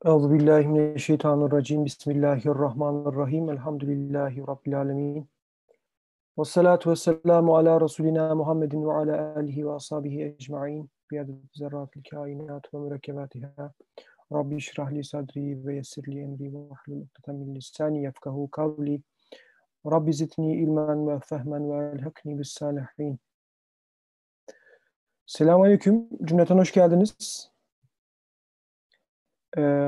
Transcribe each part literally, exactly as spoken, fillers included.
Euzubillahimineşşeytanirracim. Bismillahirrahmanirrahim. Elhamdülillahi Rabbil alemin. Ve salatu ve selamu ala Resulina Muhammedin ve ala alihi ve ashabihi ecma'in. Biadet zerratil kainat ve mürekkebatiha. Rabbi şrahli sadri ve yessirli emri ve ahlul ukdeten min lisani yefkahu kavli. Rabbi zidni ilmen ve fehmen ve elhakni bis salihin. Selamun aleyküm. Cümleten hoş geldiniz. Ee,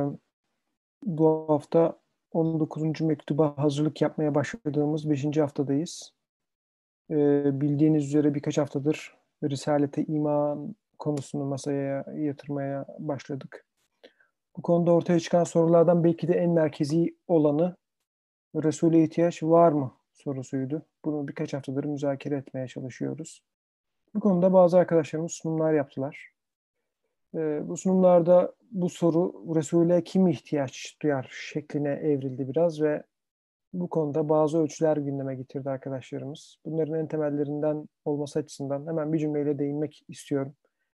Bu hafta on dokuzuncu mektuba hazırlık yapmaya başladığımız beşinci haftadayız. Ee, bildiğiniz üzere birkaç haftadır Risalete iman konusunu masaya yatırmaya başladık. Bu konuda ortaya çıkan sorulardan belki de en merkezi olanı Resul'e ihtiyaç var mı sorusuydu. Bunu birkaç haftadır müzakere etmeye çalışıyoruz. Bu konuda bazı arkadaşlarımız sunumlar yaptılar. Ee, bu sunumlarda bu soru Resul'e kim ihtiyaç duyar şekline evrildi biraz ve bu konuda bazı ölçüler gündeme getirdi arkadaşlarımız. Bunların en temellerinden olması açısından hemen bir cümleyle değinmek istiyorum.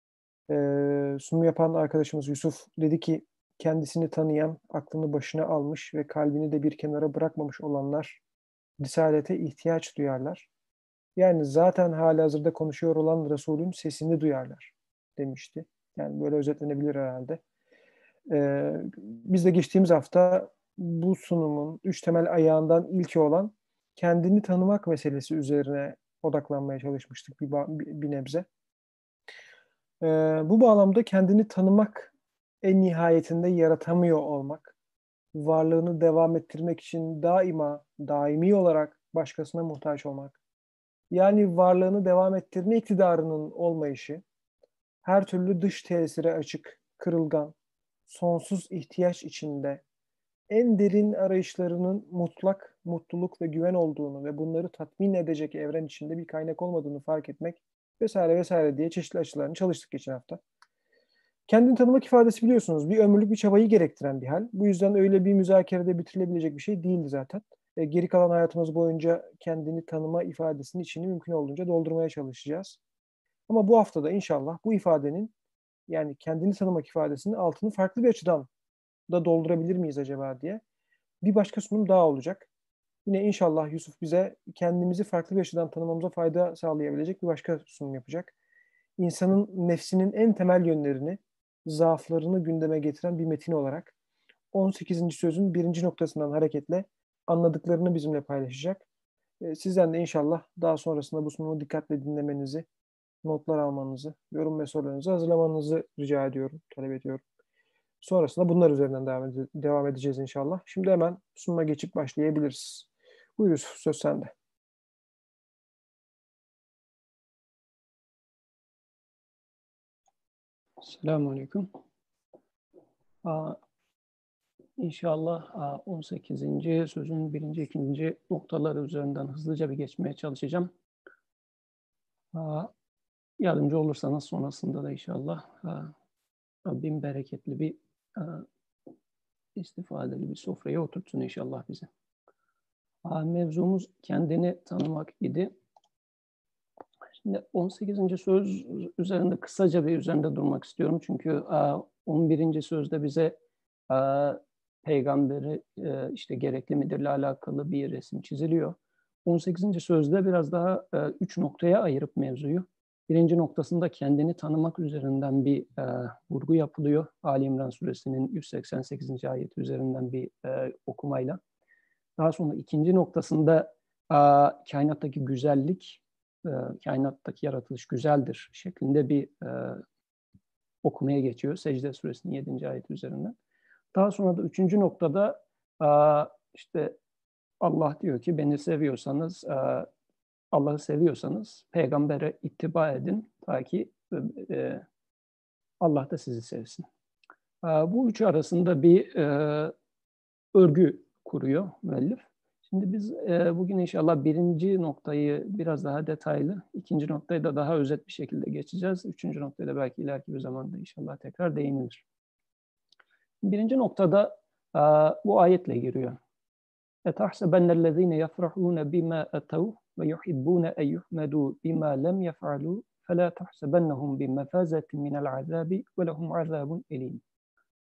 Ee, sunum yapan arkadaşımız Yusuf dedi ki kendisini tanıyan, aklını başına almış ve kalbini de bir kenara bırakmamış olanlar Risalete ihtiyaç duyarlar. Yani zaten halihazırda konuşuyor olan Resul'ün sesini duyarlar demişti. Yani böyle özetlenebilir herhalde. Ee, biz de geçtiğimiz hafta bu sunumun üç temel ayağından ilki olan kendini tanımak meselesi üzerine odaklanmaya çalışmıştık bir, bir, bir nebze. Ee, bu bağlamda kendini tanımak en nihayetinde yaratamıyor olmak, varlığını devam ettirmek için daima, daimi olarak başkasına muhtaç olmak, yani varlığını devam ettirme iktidarının olmayışı, her türlü dış tesire açık, kırılgan, sonsuz ihtiyaç içinde en derin arayışlarının mutlak mutluluk ve güven olduğunu ve bunları tatmin edecek evren içinde bir kaynak olmadığını fark etmek vesaire vesaire diye çeşitli açılarını çalıştık geçen hafta. Kendini tanımak ifadesi biliyorsunuz bir ömürlük bir çabayı gerektiren bir hal. Bu yüzden öyle bir müzakerede bitirilebilecek bir şey değildi zaten. E, geri kalan hayatımız boyunca kendini tanıma ifadesinin içini mümkün olduğunca doldurmaya çalışacağız. Ama bu haftada inşallah bu ifadenin yani kendini tanımak ifadesinin altını farklı bir açıdan da doldurabilir miyiz acaba diye bir başka sunum daha olacak. Yine inşallah Yusuf bize kendimizi farklı bir açıdan tanımamıza fayda sağlayabilecek bir başka sunum yapacak. İnsanın nefsinin en temel yönlerini, zaaflarını gündeme getiren bir metin olarak on sekizinci sözün birinci noktasından hareketle anladıklarını bizimle paylaşacak. Sizden de inşallah daha sonrasında bu sunumu dikkatle dinlemenizi, notlar almanızı, yorum ve sorularınızı hazırlamanızı rica ediyorum, talep ediyorum. Sonrasında bunlar üzerinden devam, ede- devam edeceğiz inşallah. Şimdi hemen sunuma geçip başlayabiliriz. Buyur Yusuf, söz sende. Selamun Aleyküm. İnşallah on sekizinci sözün birinci, ikinci noktaları üzerinden hızlıca bir geçmeye çalışacağım. Yardımcı olursanız sonrasında da inşallah Rabbim bereketli bir istifadeli bir sofraya oturtsun inşallah bizi. Mevzumuz kendini tanımak idi. Şimdi on sekizinci söz üzerinde kısaca bir üzerinde durmak istiyorum. Çünkü on birinci sözde bize peygamberi işte gerekli midirle alakalı bir resim çiziliyor. on sekizinci sözde biraz daha üç noktaya ayırıp mevzuyu. Birinci noktasında kendini tanımak üzerinden bir vurgu yapılıyor. Ali İmran suresinin yüz seksen sekizinci ayeti üzerinden bir okumayla. Daha sonra ikinci noktasında kainattaki güzellik, kainattaki yaratılış güzeldir şeklinde bir okumaya geçiyor. Secde suresinin yedinci ayeti üzerinden. Daha sonra da üçüncü noktada işte Allah diyor ki beni seviyorsanız, Allah'ı seviyorsanız peygambere ittiba edin ta ki Allah da sizi sevsin. Bu üçü arasında bir örgü kuruyor müellif. Şimdi biz bugün inşallah birinci noktayı biraz daha detaylı, ikinci noktayı da daha özet bir şekilde geçeceğiz. Üçüncü noktaya da belki ileriki bir zamanda inşallah tekrar değinilir. Birinci noktada bu ayetle giriyor. اَتَحْسَبَنَّ الَّذ۪ينَ يَفْرَحُونَ بِمَا اَتَوْا وَيُحِبُّونَ اَنْ يُحْمَدُوا بِمَا لَمْ يَفْعَلُوا فَلَا تَحْسَبَنَّهُمْ بِمَفَازَةٍ مِنَ الْعَذَابِ وَلَهُمْ عَذَابٌ اَلِيمٌ.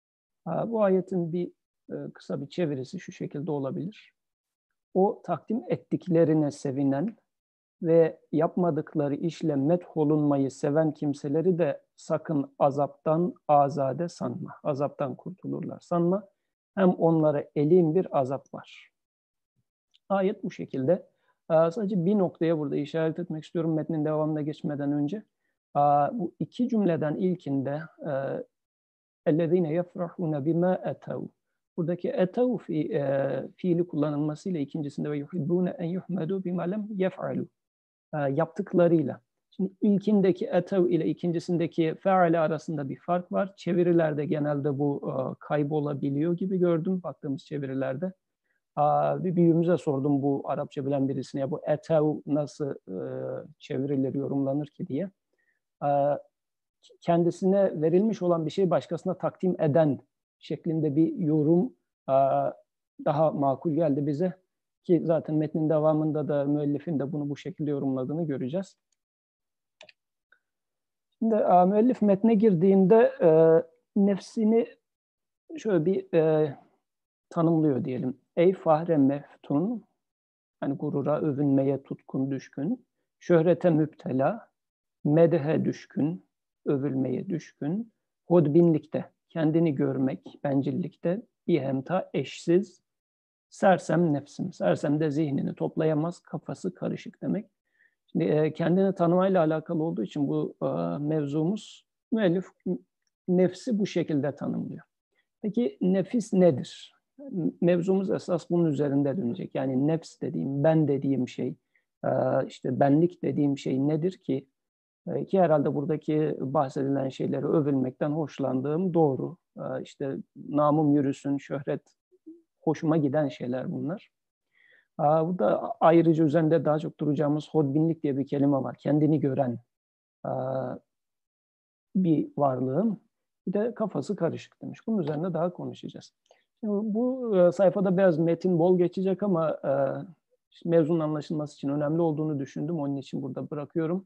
Bu ayetin bir kısa bir çevirisi şu şekilde olabilir. O takdim ettiklerine sevinen ve yapmadıkları işle metholunmayı seven kimseleri de sakın azaptan azade sanma. Azaptan kurtulurlar sanma. Hem onlara elin bir azap var. Ayet bu şekilde. Sadece bir noktaya burada işaret etmek istiyorum metnin devamına geçmeden önce. Bu iki cümleden ilkinde اَلَّذ۪ينَ يَفْرَحُونَ بِمَا اَتَوْا buradaki etev fi, e, fiili kullanılmasıyla ikincisinde ve yuhibbune en yuhmedu bima lem yef'alu yaptıklarıyla. Şimdi ilkindeki etev ile ikincisindeki feale arasında bir fark var. Çevirilerde genelde bu e, kaybolabiliyor gibi gördüm baktığımız çevirilerde. A, bir büyüğümüze sordum bu Arapça bilen birisine ya bu etev nasıl e, çevirilir, yorumlanır ki diye. E, kendisine verilmiş olan bir şey başkasına takdim eden şeklinde bir yorum daha makul geldi bize. Ki zaten metnin devamında da müellifin de bunu bu şekilde yorumladığını göreceğiz. Şimdi müellif metne girdiğinde e, nefsini şöyle bir e, tanımlıyor diyelim. Ey fahre meftun, hani gurura, övünmeye tutkun, düşkün, şöhrete müptela, medhe düşkün, övülmeye düşkün, hodbinlikte, kendini görmek, bencillikte, bir hemta eşsiz, sersem nefsim. Sersem de zihnini toplayamaz, kafası karışık demek. Şimdi e, kendini tanımayla alakalı olduğu için bu e, mevzumuz müellif nefsi bu şekilde tanımlıyor. Peki nefis nedir? Mevzumuz esas bunun üzerinde dönecek. Yani nefs dediğim, ben dediğim şey, e, işte benlik dediğim şey nedir ki? E, ki herhalde buradaki bahsedilen şeyleri övülmekten hoşlandığım doğru. E, işte namım yürüsün, şöhret, hoşuma giden şeyler bunlar. Aa, bu da ayrıca üzerinde daha çok duracağımız hodbinlik diye bir kelime var. Kendini gören aa, bir varlığın bir de kafası karışık demiş. Bunun üzerine daha konuşacağız. Şimdi bu e, sayfada biraz metin bol geçecek ama e, mevzunun anlaşılması için önemli olduğunu düşündüm. Onun için burada bırakıyorum.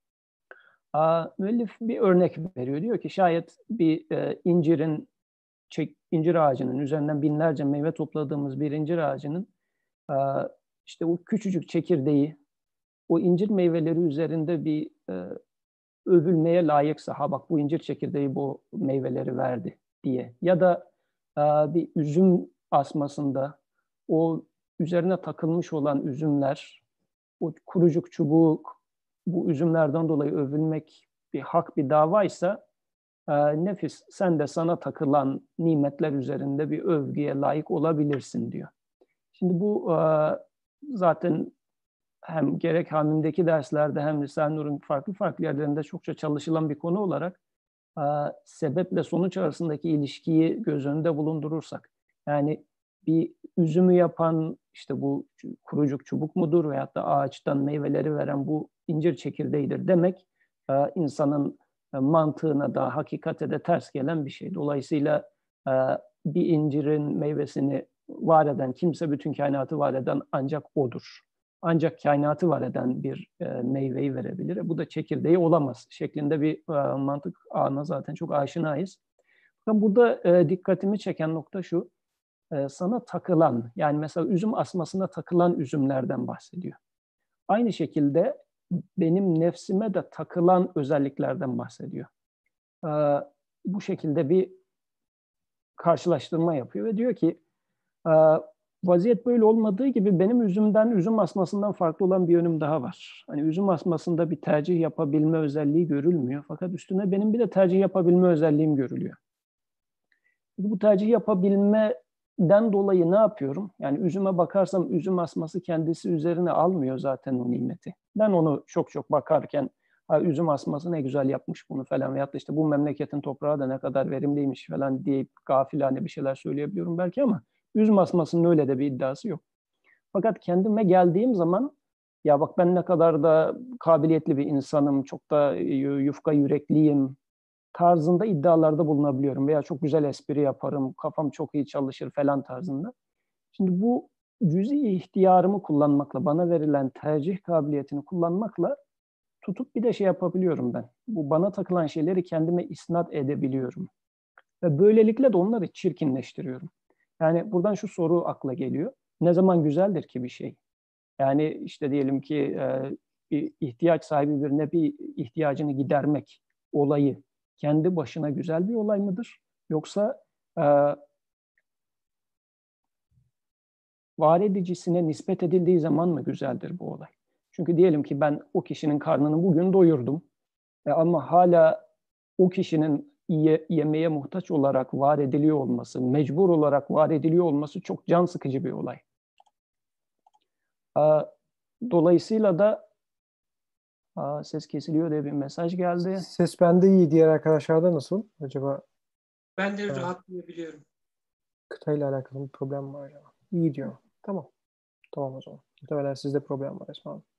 Aa, müellif bir örnek veriyor. Diyor ki şayet bir e, incirin incir ağacının üzerinden binlerce meyve topladığımız bir incir ağacının işte o küçücük çekirdeği o incir meyveleri üzerinde bir övülmeye layıksa, ha bak bu incir çekirdeği bu meyveleri verdi diye ya da bir üzüm asmasında o üzerine takılmış olan üzümler, o kurucuk çubuk bu üzümlerden dolayı övülmek bir hak, bir davaysa nefis sen de sana takılan nimetler üzerinde bir övgüye layık olabilirsin diyor. Şimdi bu zaten hem gerek Hamim'deki derslerde hem Risale-i Nur'un farklı farklı yerlerinde çokça çalışılan bir konu olarak sebeple sonuç arasındaki ilişkiyi göz önünde bulundurursak, yani bir üzümü yapan işte bu kurucuk çubuk mudur veyahut da ağaçtan meyveleri veren bu incir çekirdeğidir demek insanın mantığına da hakikate de ters gelen bir şey. Dolayısıyla bir incirin meyvesini var eden kimse bütün kainatı var eden ancak odur. Ancak kainatı var eden bir e, meyveyi verebilir. E, bu da çekirdeği olamaz şeklinde bir e, mantık ağına zaten çok aşinayız. Burada e, dikkatimi çeken nokta şu. E, sana takılan, yani mesela üzüm asmasına takılan üzümlerden bahsediyor. Aynı şekilde benim nefsime de takılan özelliklerden bahsediyor. E, bu şekilde bir karşılaştırma yapıyor ve diyor ki vaziyet böyle olmadığı gibi benim üzümden, üzüm asmasından farklı olan bir yönüm daha var. Hani üzüm asmasında bir tercih yapabilme özelliği görülmüyor. Fakat üstüne benim bir de tercih yapabilme özelliğim görülüyor. Bu tercih yapabilmeden dolayı ne yapıyorum? Yani üzüme bakarsam üzüm asması kendisi üzerine almıyor zaten o nimeti. Ben onu çok çok bakarken ha, üzüm asması ne güzel yapmış bunu falan veyahut da işte bu memleketin toprağı da ne kadar verimliymiş falan deyip gafilane bir şeyler söyleyebiliyorum belki ama üzüm asmasının öyle de bir iddiası yok. Fakat kendime geldiğim zaman ya bak ben ne kadar da kabiliyetli bir insanım, çok da yufka yürekliyim tarzında iddialarda bulunabiliyorum veya çok güzel espri yaparım, kafam çok iyi çalışır falan tarzında. Şimdi bu cüz-i ihtiyarımı kullanmakla, bana verilen tercih kabiliyetini kullanmakla tutup bir de şey yapabiliyorum ben. Bu bana takılan şeyleri kendime isnat edebiliyorum. Ve böylelikle de onları çirkinleştiriyorum. Yani buradan şu soru akla geliyor. Ne zaman güzeldir ki bir şey? Yani işte diyelim ki e, bir ihtiyaç sahibi birine bir ihtiyacını gidermek olayı kendi başına güzel bir olay mıdır? Yoksa e, var edicisine nispet edildiği zaman mı güzeldir bu olay? Çünkü diyelim ki ben o kişinin karnını bugün doyurdum e, ama hala o kişinin ye, yemeğe muhtaç olarak var ediliyor olması, mecbur olarak var ediliyor olması çok can sıkıcı bir olay. E, dolayısıyla da Aa, ses kesiliyor diye bir mesaj geldi. Ses bende iyi. Diğer arkadaşlarda nasıl? Acaba Ben de ha, rahat duyabiliyorum. kıtayla alakalı bir problem mi var acaba? İyi diyor. Tamam. Tamam o zaman. Muhtemelen sizde problem var Esma Hanım.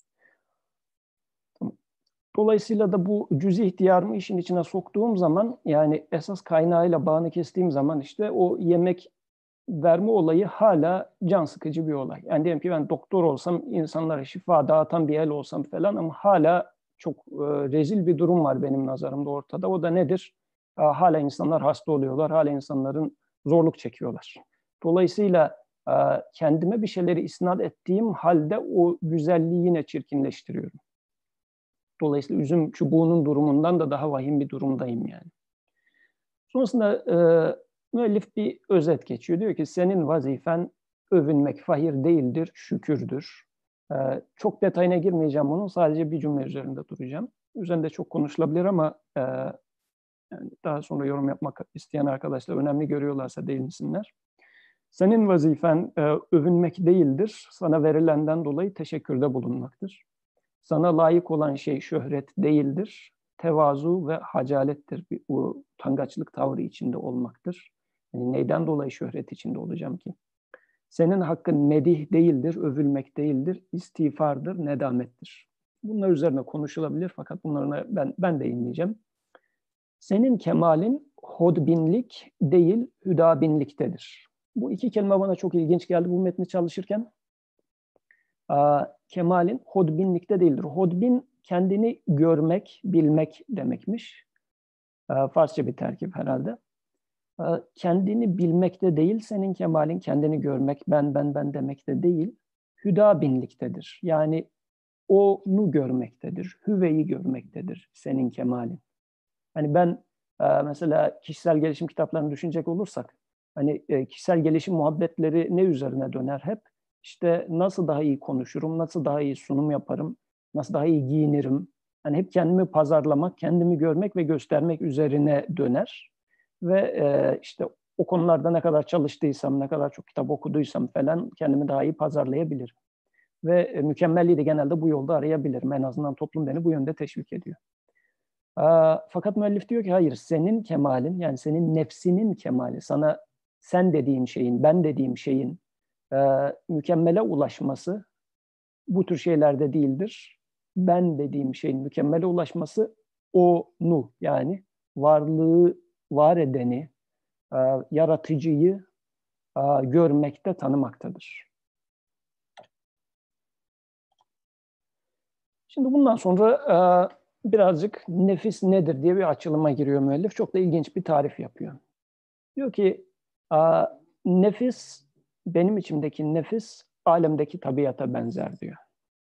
Dolayısıyla da bu cüz-i ihtiyarımı işin içine soktuğum zaman, yani esas kaynağıyla bağını kestiğim zaman işte o yemek verme olayı hala can sıkıcı bir olay. Yani diyelim ki ben doktor olsam, insanlara şifa dağıtan bir el olsam falan ama hala çok e, rezil bir durum var benim nazarımda ortada. O da nedir? E, hala insanlar hasta oluyorlar, hala insanların zorluk çekiyorlar. Dolayısıyla e, kendime bir şeyleri isnat ettiğim halde o güzelliği yine çirkinleştiriyorum. Dolayısıyla üzüm çubuğunun durumundan da daha vahim bir durumdayım yani. Sonrasında e, müellif bir özet geçiyor. Diyor ki senin vazifen övünmek, fahir değildir, şükürdür. E, çok detayına girmeyeceğim bunun, sadece bir cümle üzerinde duracağım. Üzerinde çok konuşulabilir ama e, yani daha sonra yorum yapmak isteyen arkadaşlar önemli görüyorlarsa değinsinler. Senin vazifen e, övünmek değildir, sana verilenden dolayı teşekkürde bulunmaktır. Sana layık olan şey şöhret değildir, tevazu ve hacalettir. Bir utangaçlık tavrı içinde olmaktır. Yani neyden dolayı şöhret içinde olacağım ki? Senin hakkın medih değildir, övülmek değildir, istiğfardır, nedamettir. Bunlar üzerine konuşulabilir fakat bunlarına ben, ben değinmeyeceğim. Senin kemalin hodbinlik değil, hüdabinliktedir. Bu iki kelime bana çok ilginç geldi bu metni çalışırken. Kemalin hodbinlikte değildir. Hodbin kendini görmek, bilmek demekmiş. Farsça bir terkip herhalde. Kendini bilmekte değil, senin kemalin kendini görmek, ben ben ben demekte değil, hüda binliktedir. Yani onu görmektedir, hüveyi görmektedir senin kemalin. Hani ben mesela kişisel gelişim kitaplarını düşünecek olursak, hani kişisel gelişim muhabbetleri ne üzerine döner hep? İşte nasıl daha iyi konuşurum, nasıl daha iyi sunum yaparım, nasıl daha iyi giyinirim. Yani hep kendimi pazarlamak, kendimi görmek ve göstermek üzerine döner. Ve e, işte o konularda ne kadar çalıştıysam, ne kadar çok kitap okuduysam falan kendimi daha iyi pazarlayabilirim. Ve e, mükemmelliği de genelde bu yolda arayabilirim. En azından toplum beni bu yönde teşvik ediyor. E, fakat müellif diyor ki hayır, senin kemalin, yani senin nefsinin kemali, sana sen dediğin şeyin, ben dediğim şeyin e, mükemmele ulaşması bu tür şeylerde değildir. Ben dediğim şeyin mükemmele ulaşması onu, yani varlığı var edeni, e, yaratıcıyı e, görmekte, tanımaktadır. Şimdi bundan sonra e, birazcık nefis nedir diye bir açılıma giriyor müellif. Çok da ilginç bir tarif yapıyor. Diyor ki e, nefis, benim içimdeki nefis alemdeki tabiata benzer diyor.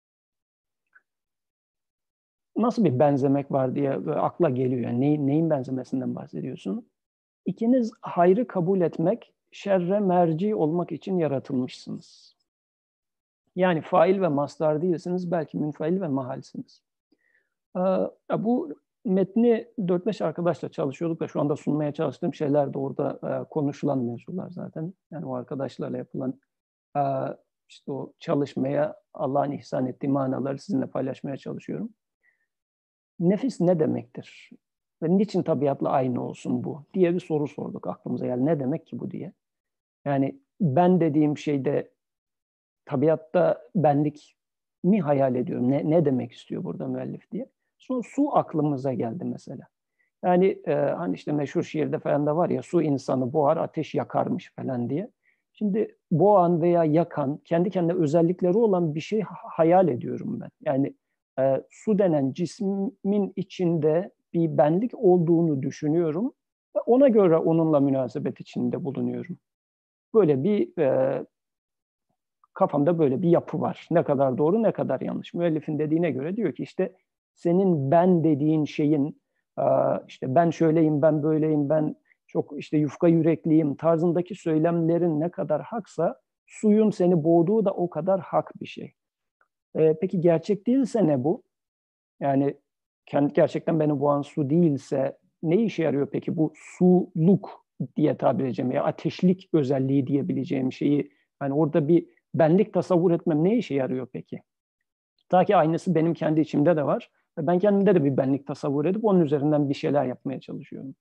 Nasıl bir benzemek var diye akla geliyor. Yani neyin, neyin benzemesinden bahsediyorsun? İkiniz hayrı kabul etmek, şerre merci olmak için yaratılmışsınız. Yani fail ve mastar değilsiniz, belki münfail ve mahalsiniz. Bu metni dört beş arkadaşla çalışıyorduk da şu anda sunmaya çalıştığım şeyler de orada konuşulan mevzular zaten. Yani o arkadaşlarla yapılan işte o çalışmaya Allah'ın ihsan ettiği manaları sizinle paylaşmaya çalışıyorum. Nefis ne demektir? Ve niçin tabiatla aynı olsun bu diye bir soru sorduk aklımıza. Yani ne demek ki bu diye. Yani ben dediğim şeyde tabiatta benlik mi hayal ediyorum? Ne, ne demek istiyor burada müellif diye. Sonra su aklımıza geldi mesela. Yani e, hani işte meşhur şiirde falan da var ya, su insanı boğar, ateş yakarmış falan diye. Şimdi boğan veya yakan, kendi kendine özellikleri olan bir şey hayal ediyorum ben. Yani e, su denen cismin içinde bir benlik olduğunu düşünüyorum Ona göre onunla münasebet içinde bulunuyorum. Böyle bir e, kafamda böyle bir yapı var. Ne kadar doğru, ne kadar yanlış. Müellifin dediğine göre diyor ki işte senin ben dediğin şeyin işte ben şöyleyim, ben böyleyim, ben çok işte yufka yürekliyim tarzındaki söylemlerin ne kadar haksa suyun seni boğduğu da o kadar hak bir şey. E, peki gerçek değilse ne bu? Yani kendi gerçekten beni boğan su değilse ne işe yarıyor peki bu suluk diye tabir edeceğim ya ateşlik özelliği diyebileceğim şeyi hani orada bir benlik tasavvur etmem ne işe yarıyor peki? Ta ki aynısı benim kendi içimde de var. Ve ben kendimde de bir benlik tasavvur edip onun üzerinden bir şeyler yapmaya çalışıyorum.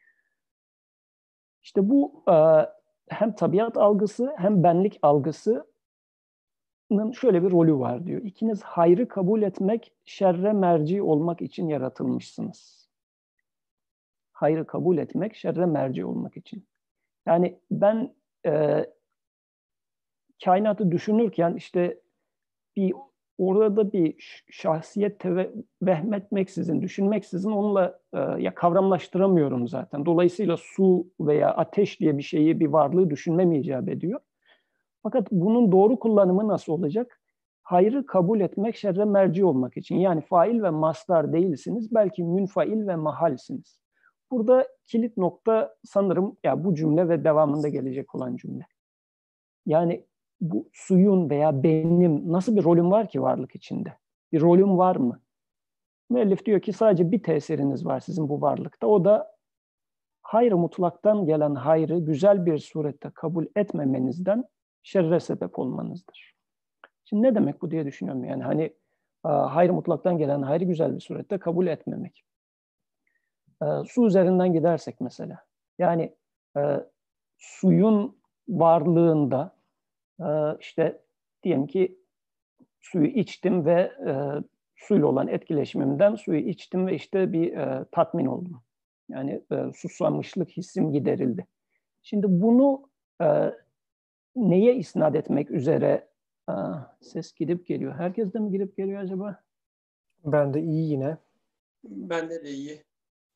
İşte bu hem tabiat algısı hem benlik algısının şöyle bir rolü var diyor. İkiniz hayrı kabul etmek, şerre merci olmak için yaratılmışsınız. Hayrı kabul etmek, şerre merci olmak için. Yani ben e, kainatı düşünürken işte bir orada bir şahsiyet teve, vehmetmeksizin, düşünmeksizin onunla e, ya kavramlaştıramıyorum zaten. Dolayısıyla su veya ateş diye bir şeyi, bir varlığı düşünmem icap ediyor. Fakat bunun doğru kullanımı nasıl olacak? Hayrı kabul etmek, şerre merci olmak için. Yani fail ve mastar değilsiniz, belki münfail ve mahalsiniz. Burada kilit nokta sanırım ya bu cümle ve devamında gelecek olan cümle. Yani bu suyun veya benim nasıl bir rolüm var ki varlık içinde? Bir rolüm var mı? Müellif diyor ki sadece bir tesiriniz var sizin bu varlıkta. O da hayır mutlaktan gelen hayrı güzel bir surette kabul etmemenizden şerre sebep olmanızdır. Şimdi ne demek bu diye düşünüyorum. Yani hani hayır mutlaktan gelen hayrı güzel bir surette kabul etmemek. Su üzerinden gidersek mesela. Yani suyun varlığında işte diyelim ki suyu içtim ve e, suyla olan etkileşimimden suyu içtim ve işte bir e, tatmin oldum. Yani e, susamışlık hissim giderildi. Şimdi bunu e, neye isnat etmek üzere Aa, ses gidip geliyor. Herkes de mi gidip geliyor acaba? Ben de iyi yine. Bende de iyi.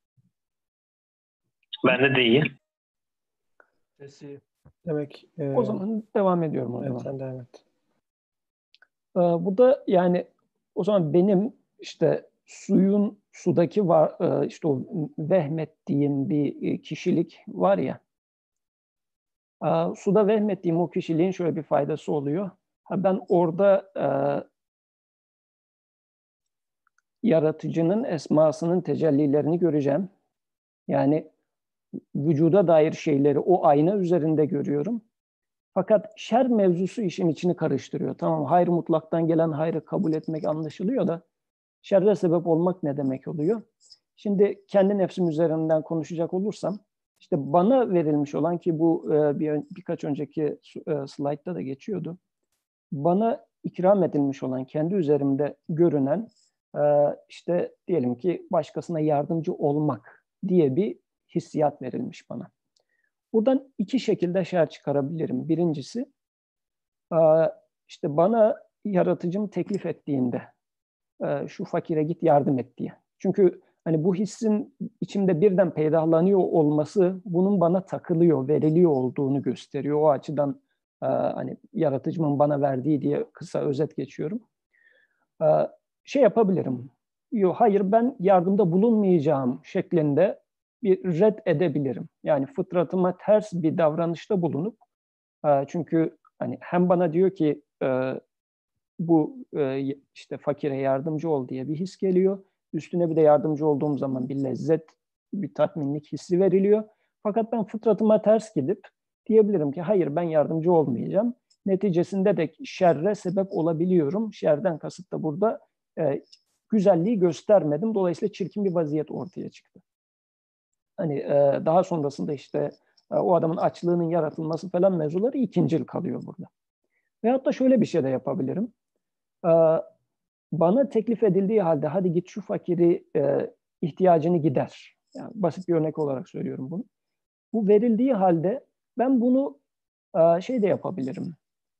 Bende de iyi. Sesi demek. E, o zaman devam ediyorum o evet, zaman. sen devam et. Ee, burada yani o zaman benim işte suyun sudaki var e, işte o vehmettiğim bir kişilik var ya. E, suda vehmettiğim o kişiliğin şöyle bir faydası oluyor. Ha, ben orada e, yaratıcının esmasının tecellilerini göreceğim. Yani vücuda dair şeyleri o ayna üzerinde görüyorum. Fakat şer mevzusu işin içini karıştırıyor. Tamam, hayır mutlaktan gelen hayrı kabul etmek anlaşılıyor da şerre sebep olmak ne demek oluyor? Şimdi kendi nefsim üzerinden konuşacak olursam, işte bana verilmiş olan ki bu bir, birkaç önceki slaytta da geçiyordu. Bana ikram edilmiş olan, kendi üzerimde görünen işte diyelim ki başkasına yardımcı olmak diye bir hissiyat verilmiş bana. Buradan iki şekilde şer çıkarabilirim. Birincisi, işte bana yaratıcım teklif ettiğinde şu fakire git yardım et diye. Çünkü hani bu hissin içimde birden peydahlanıyor olması bunun bana takılıyor, veriliyor olduğunu gösteriyor. O açıdan hani yaratıcımın bana verdiği diye kısa özet geçiyorum. Şey yapabilirim. Yok, hayır ben yardımda bulunmayacağım şeklinde bir red edebilirim. Yani fıtratıma ters bir davranışta bulunup çünkü hani hem bana diyor ki bu işte fakire yardımcı ol diye bir his geliyor. Üstüne bir de yardımcı olduğum zaman bir lezzet, bir tatminlik hissi veriliyor. Fakat ben fıtratıma ters gidip diyebilirim ki hayır ben yardımcı olmayacağım. Neticesinde de şerre sebep olabiliyorum. Şerden kasıt da burada e, güzelliği göstermedim. Dolayısıyla çirkin bir vaziyet ortaya çıktı. Hani e, daha sonrasında işte e, o adamın açlığının yaratılması falan mevzuları ikincil kalıyor burada. Veyahut da şöyle bir şey de yapabilirim. E, bana teklif edildiği halde hadi git şu fakiri e, ihtiyacını gider. Yani basit bir örnek olarak söylüyorum bunu. Bu verildiği halde ben bunu e, şey de yapabilirim.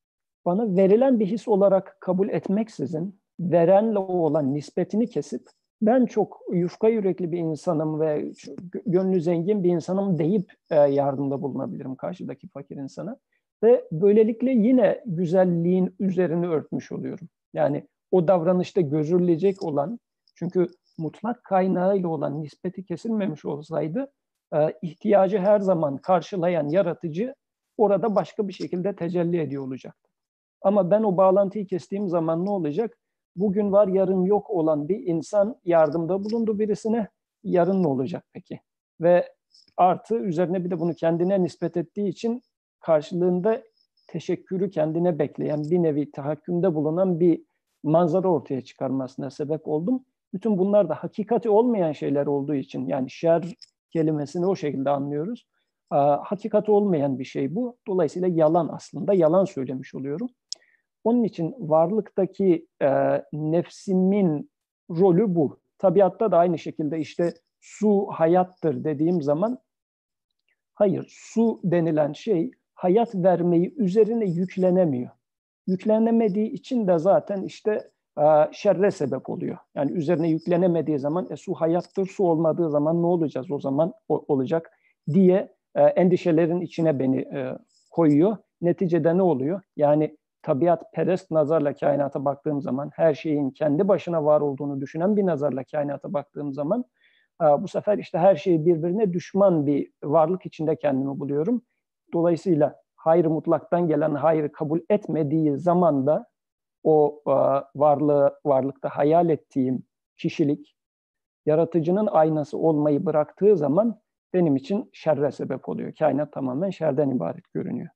Bana verilen bir his olarak kabul etmeksizin verenle olan nispetini kesip ben çok yufka yürekli bir insanım ve gönlü zengin bir insanım deyip yardımda bulunabilirim karşıdaki fakir insana. Ve böylelikle yine güzelliğin üzerini örtmüş oluyorum. Yani o davranışta gözülecek olan, çünkü mutlak kaynağıyla olan nispeti kesilmemiş olsaydı ihtiyacı her zaman karşılayan yaratıcı orada başka bir şekilde tecelli ediyor olacaktı. Ama ben o bağlantıyı kestiğim zaman ne olacak? Bugün var, yarın yok olan bir insan yardımda bulundu birisine, yarın ne olacak peki? Ve artı üzerine bir de bunu kendine nispet ettiği için karşılığında teşekkürü kendine bekleyen, bir nevi tahakkümde bulunan bir manzara ortaya çıkarmasına sebep oldum. Bütün bunlar da hakikati olmayan şeyler olduğu için, yani şer kelimesini o şekilde anlıyoruz. Hakikati olmayan bir şey bu. Dolayısıyla yalan aslında, yalan söylemiş oluyorum. Onun için varlıktaki e, nefsimin rolü bu. Tabiatta da aynı şekilde işte su hayattır dediğim zaman, hayır, su denilen şey hayat vermeyi üzerine yüklenemiyor. Yüklenemediği için de zaten işte e, şerre sebep oluyor. Yani üzerine yüklenemediği zaman e, su hayattır, su olmadığı zaman ne olacağız o zaman o, olacak diye e, endişelerin içine beni e, koyuyor. Neticede ne oluyor? Yani tabiat perest nazarla kainata baktığım zaman, her şeyin kendi başına var olduğunu düşünen bir nazarla kainata baktığım zaman, bu sefer işte her şey birbirine düşman bir varlık içinde kendimi buluyorum. Dolayısıyla hayır mutlaktan gelen hayrı kabul etmediği zaman da o varlığı, varlıkta hayal ettiğim kişilik, yaratıcının aynası olmayı bıraktığı zaman benim için şerre sebep oluyor. Kainat tamamen şerden ibaret görünüyor.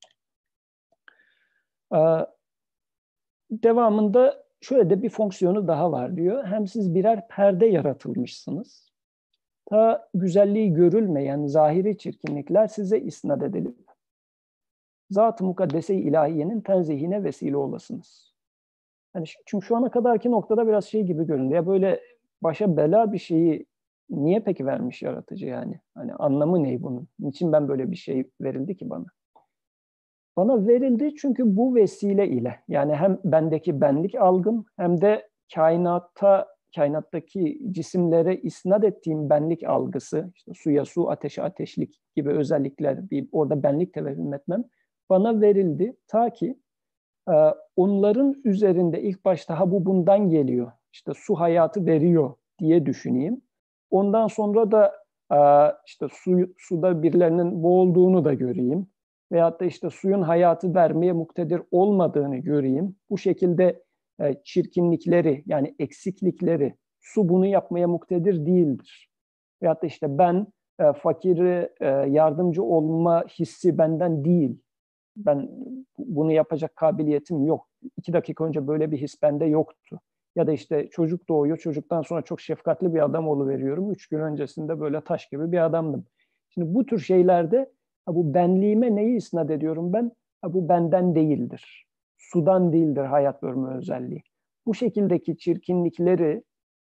Devamında şöyle de bir fonksiyonu daha var diyor. Hem siz birer perde yaratılmışsınız. Ta güzelliği görülmeyen zahiri çirkinlikler size isnat edilip Zat-ı Mukaddese-i İlahiye'nin tenzihine vesile olasınız. Yani çünkü şu ana kadarki noktada biraz şey gibi göründü. Ya böyle başa bela bir şeyi niye peki vermiş yaratıcı yani? Hani anlamı ne bunun? Niçin ben böyle bir şey verildi ki bana? Bana verildi çünkü bu vesile ile, yani hem bendeki benlik algım hem de kainatta, kainattaki cisimlere isnat ettiğim benlik algısı, işte suya su, ateşe ateşlik gibi özellikler, bir orada benlik tevehhüm etmem bana verildi. Ta ki e, onların üzerinde ilk başta ha bu bundan geliyor, işte su hayatı veriyor diye düşüneyim. Ondan sonra da e, işte su, suda birilerinin boğulduğunu da göreyim. Veyahut da işte suyun hayatı vermeye muktedir olmadığını göreyim. Bu şekilde e, çirkinlikleri, yani eksiklikleri, su bunu yapmaya muktedir değildir. Veyahut da işte ben e, fakiri e, yardımcı olma hissi benden değil. Ben bunu yapacak kabiliyetim yok. İki dakika önce böyle bir his bende yoktu. Ya da işte çocuk doğuyor, çocuktan sonra çok şefkatli bir adam oluveriyorum. Üç gün öncesinde böyle taş gibi bir adamdım. Şimdi bu tür şeylerde ha, bu benliğime neyi isnat ediyorum ben? Ha, bu benden değildir. Sudan değildir hayat verme özelliği. Bu şekildeki çirkinlikleri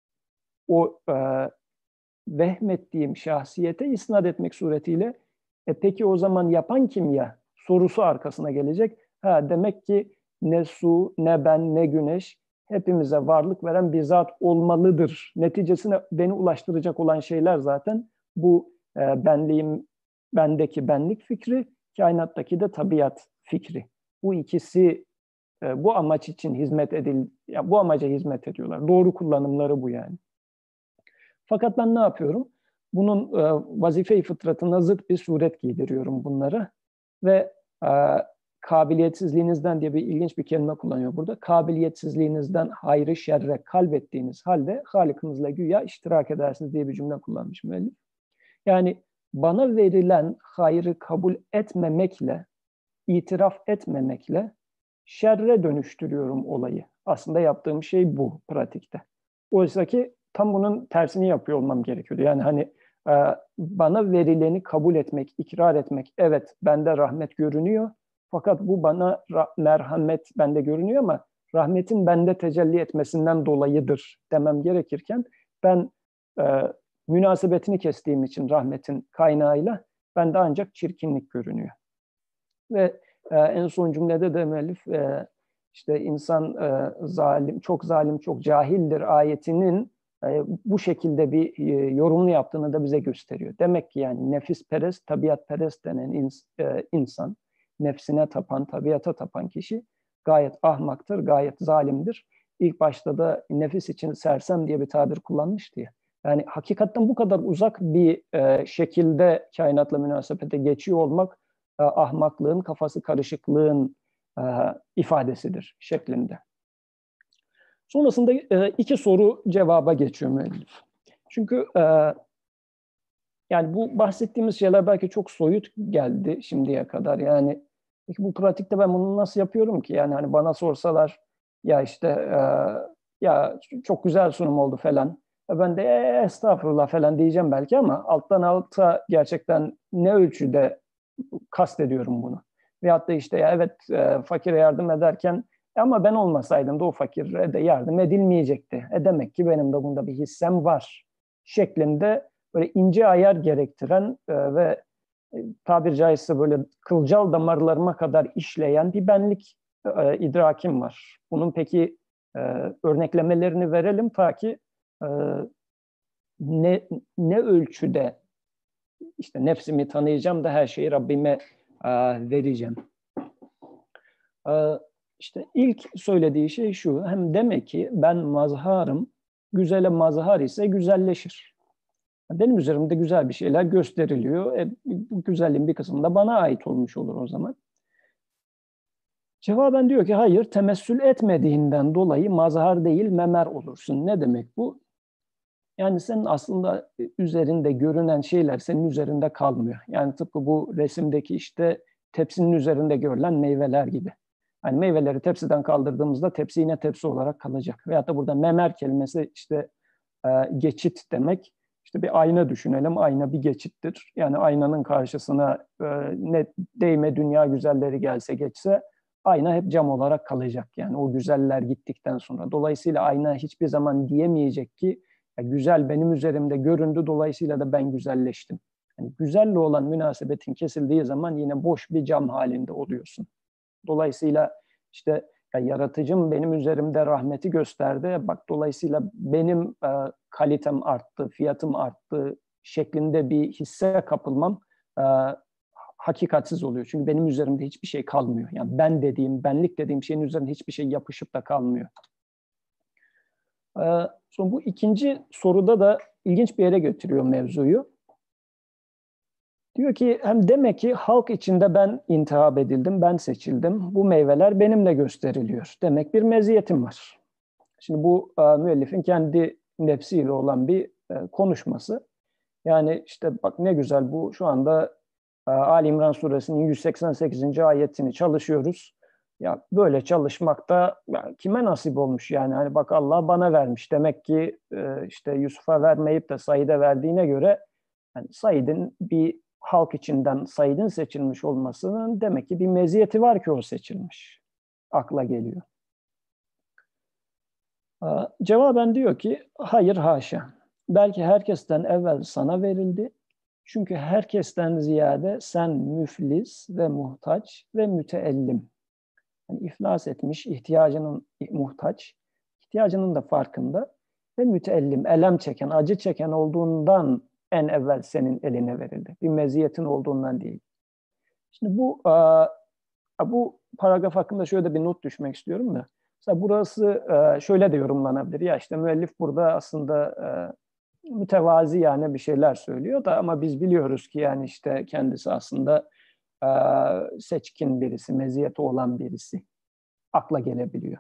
o e, vehmettiğim şahsiyete isnat etmek suretiyle e peki o zaman yapan kim ya? Sorusu arkasına gelecek. Ha, demek ki ne su, ne ben, ne güneş hepimize varlık veren bir zat olmalıdır. Neticesine beni ulaştıracak olan şeyler zaten bu e, benliğim, bendeki benlik fikri, kainattaki de tabiat fikri. Bu ikisi e, bu amaç için hizmet edil, ya bu amaca hizmet ediyorlar. Doğru kullanımları bu yani. Fakat ben ne yapıyorum? Bunun e, vazife-i fıtratına zıt bir suret giydiriyorum bunlara ve e, kabiliyetsizliğinizden diye bir ilginç bir kelime kullanıyor burada. Kabiliyetsizliğinizden hayrı şerre kalbettiğiniz halde Halık'ınızla güya iştirak edersiniz diye bir cümle kullanmış müellif. Yani bana verilen hayrı kabul etmemekle, itiraf etmemekle şerre dönüştürüyorum olayı. Aslında yaptığım şey bu pratikte. Oysa ki tam bunun tersini yapıyor olmam gerekiyordu. Yani hani bana verileni kabul etmek, ikrar etmek, evet bende rahmet görünüyor. Fakat bu bana merhamet bende görünüyor ama rahmetin bende tecelli etmesinden dolayıdır demem gerekirken ben e, münasebetini kestiğim için rahmetin kaynağıyla bende ancak çirkinlik görünüyor. Ve e, en son cümlede de müellif e, işte insan e, zalim, çok zalim, çok cahildir ayetinin e, bu şekilde bir e, yorumlu yaptığını da bize gösteriyor. Demek ki yani nefisperest, tabiatperest denen ins, e, insan, nefsine tapan, tabiata tapan kişi gayet ahmaktır, gayet zalimdir. İlk başta da nefis için sersem diye bir tabir kullanmıştı ya. Yani hakikaten bu kadar uzak bir e, şekilde kainatla münasebete geçiyor olmak e, ahmaklığın, kafası karışıklığın e, ifadesidir şeklinde. Sonrasında e, iki soru cevaba geçiyor müellif. Çünkü e, yani bu bahsettiğimiz şeyler belki çok soyut geldi şimdiye kadar. Yani peki bu pratikte ben bunu nasıl yapıyorum ki? Yani hani bana sorsalar ya işte e, ya çok güzel sunum oldu falan. E ben de e, estağfurullah falan diyeceğim belki ama alttan alta gerçekten ne ölçüde kastediyorum bunu. Veyahut da işte ya evet e, fakire yardım ederken ama ben olmasaydım da o fakire de yardım edilmeyecekti. E demek ki benim de bunda bir hissem var şeklinde böyle ince ayar gerektiren e, ve e, tabiri caizse böyle kılcal damarlarıma kadar işleyen bir benlik e, idrakim var. Bunun peki e, örneklemelerini verelim ta ki e, ne, ne ölçüde işte nefsimi tanıyacağım da her şeyi Rabbime e, vereceğim. E, işte ilk söylediği şey şu, hem demek ki ben mazharım, güzele mazhar ise güzelleşir. Benim üzerimde güzel bir şeyler gösteriliyor. E, bu güzelliğin bir kısmı da bana ait olmuş olur o zaman. Cevaben diyor ki hayır, temessül etmediğinden dolayı mazhar değil memer olursun. Ne demek bu? Yani senin aslında üzerinde görünen şeyler senin üzerinde kalmıyor. Yani tıpkı bu resimdeki işte tepsinin üzerinde görülen meyveler gibi. Yani meyveleri tepsiden kaldırdığımızda tepsi yine tepsi olarak kalacak. Veyahut da burada memer kelimesi işte e, geçit demek. İşte bir ayna düşünelim. Ayna bir geçittir. Yani aynanın karşısına e, ne değme dünya güzelleri gelse geçse ayna hep cam olarak kalacak. Yani o güzeller gittikten sonra. Dolayısıyla ayna hiçbir zaman diyemeyecek ki ya güzel benim üzerimde göründü, dolayısıyla da ben güzelleştim. Yani güzelle olan münasebetin kesildiği zaman yine boş bir cam halinde oluyorsun. Dolayısıyla işte ya yaratıcım benim üzerimde rahmeti gösterdi. Bak dolayısıyla benim e, kalitem arttı, fiyatım arttı şeklinde bir hisse kapılmam e, hakikatsiz oluyor. Çünkü benim üzerimde hiçbir şey kalmıyor. Yani ben dediğim, benlik dediğim şeyin üzerinde hiçbir şey yapışıp da kalmıyor. Ee, sonra bu ikinci soruda da ilginç bir yere götürüyor mevzuyu. Diyor ki hem demek ki halk içinde ben intihap edildim, ben seçildim. Bu meyveler benimle gösteriliyor. Demek bir meziyetim var. Şimdi bu e, müellifin kendi nefsiyle olan bir e, konuşması. Yani işte bak ne güzel bu şu anda e, Ali İmran suresinin yüz seksen sekizinci ayetini çalışıyoruz. Ya böyle çalışmak da ya, kime nasip olmuş yani hani bak Allah bana vermiş. Demek ki e, işte Yusuf'a vermeyip de Said'e verdiğine göre yani Said'in bir halk içinden Said'in seçilmiş olmasının demek ki bir meziyeti var ki o seçilmiş. Akla geliyor. E, cevaben diyor ki hayır haşa. Belki herkesten evvel sana verildi. Çünkü herkesten ziyade sen müflis ve muhtaç ve müteellim. Yani iflas etmiş, ihtiyacının muhtaç, ihtiyacının da farkında ve müteellim, elem çeken, acı çeken olduğundan en evvel senin eline verildi. Bir meziyetin olduğundan değil. Şimdi bu bu paragraf hakkında şöyle bir not düşmek istiyorum da. Mesela burası şöyle de yorumlanabilir. Ya işte müellif burada aslında mütevazi yani bir şeyler söylüyor da ama biz biliyoruz ki yani işte kendisi aslında seçkin birisi, meziyeti olan birisi. Akla gelebiliyor.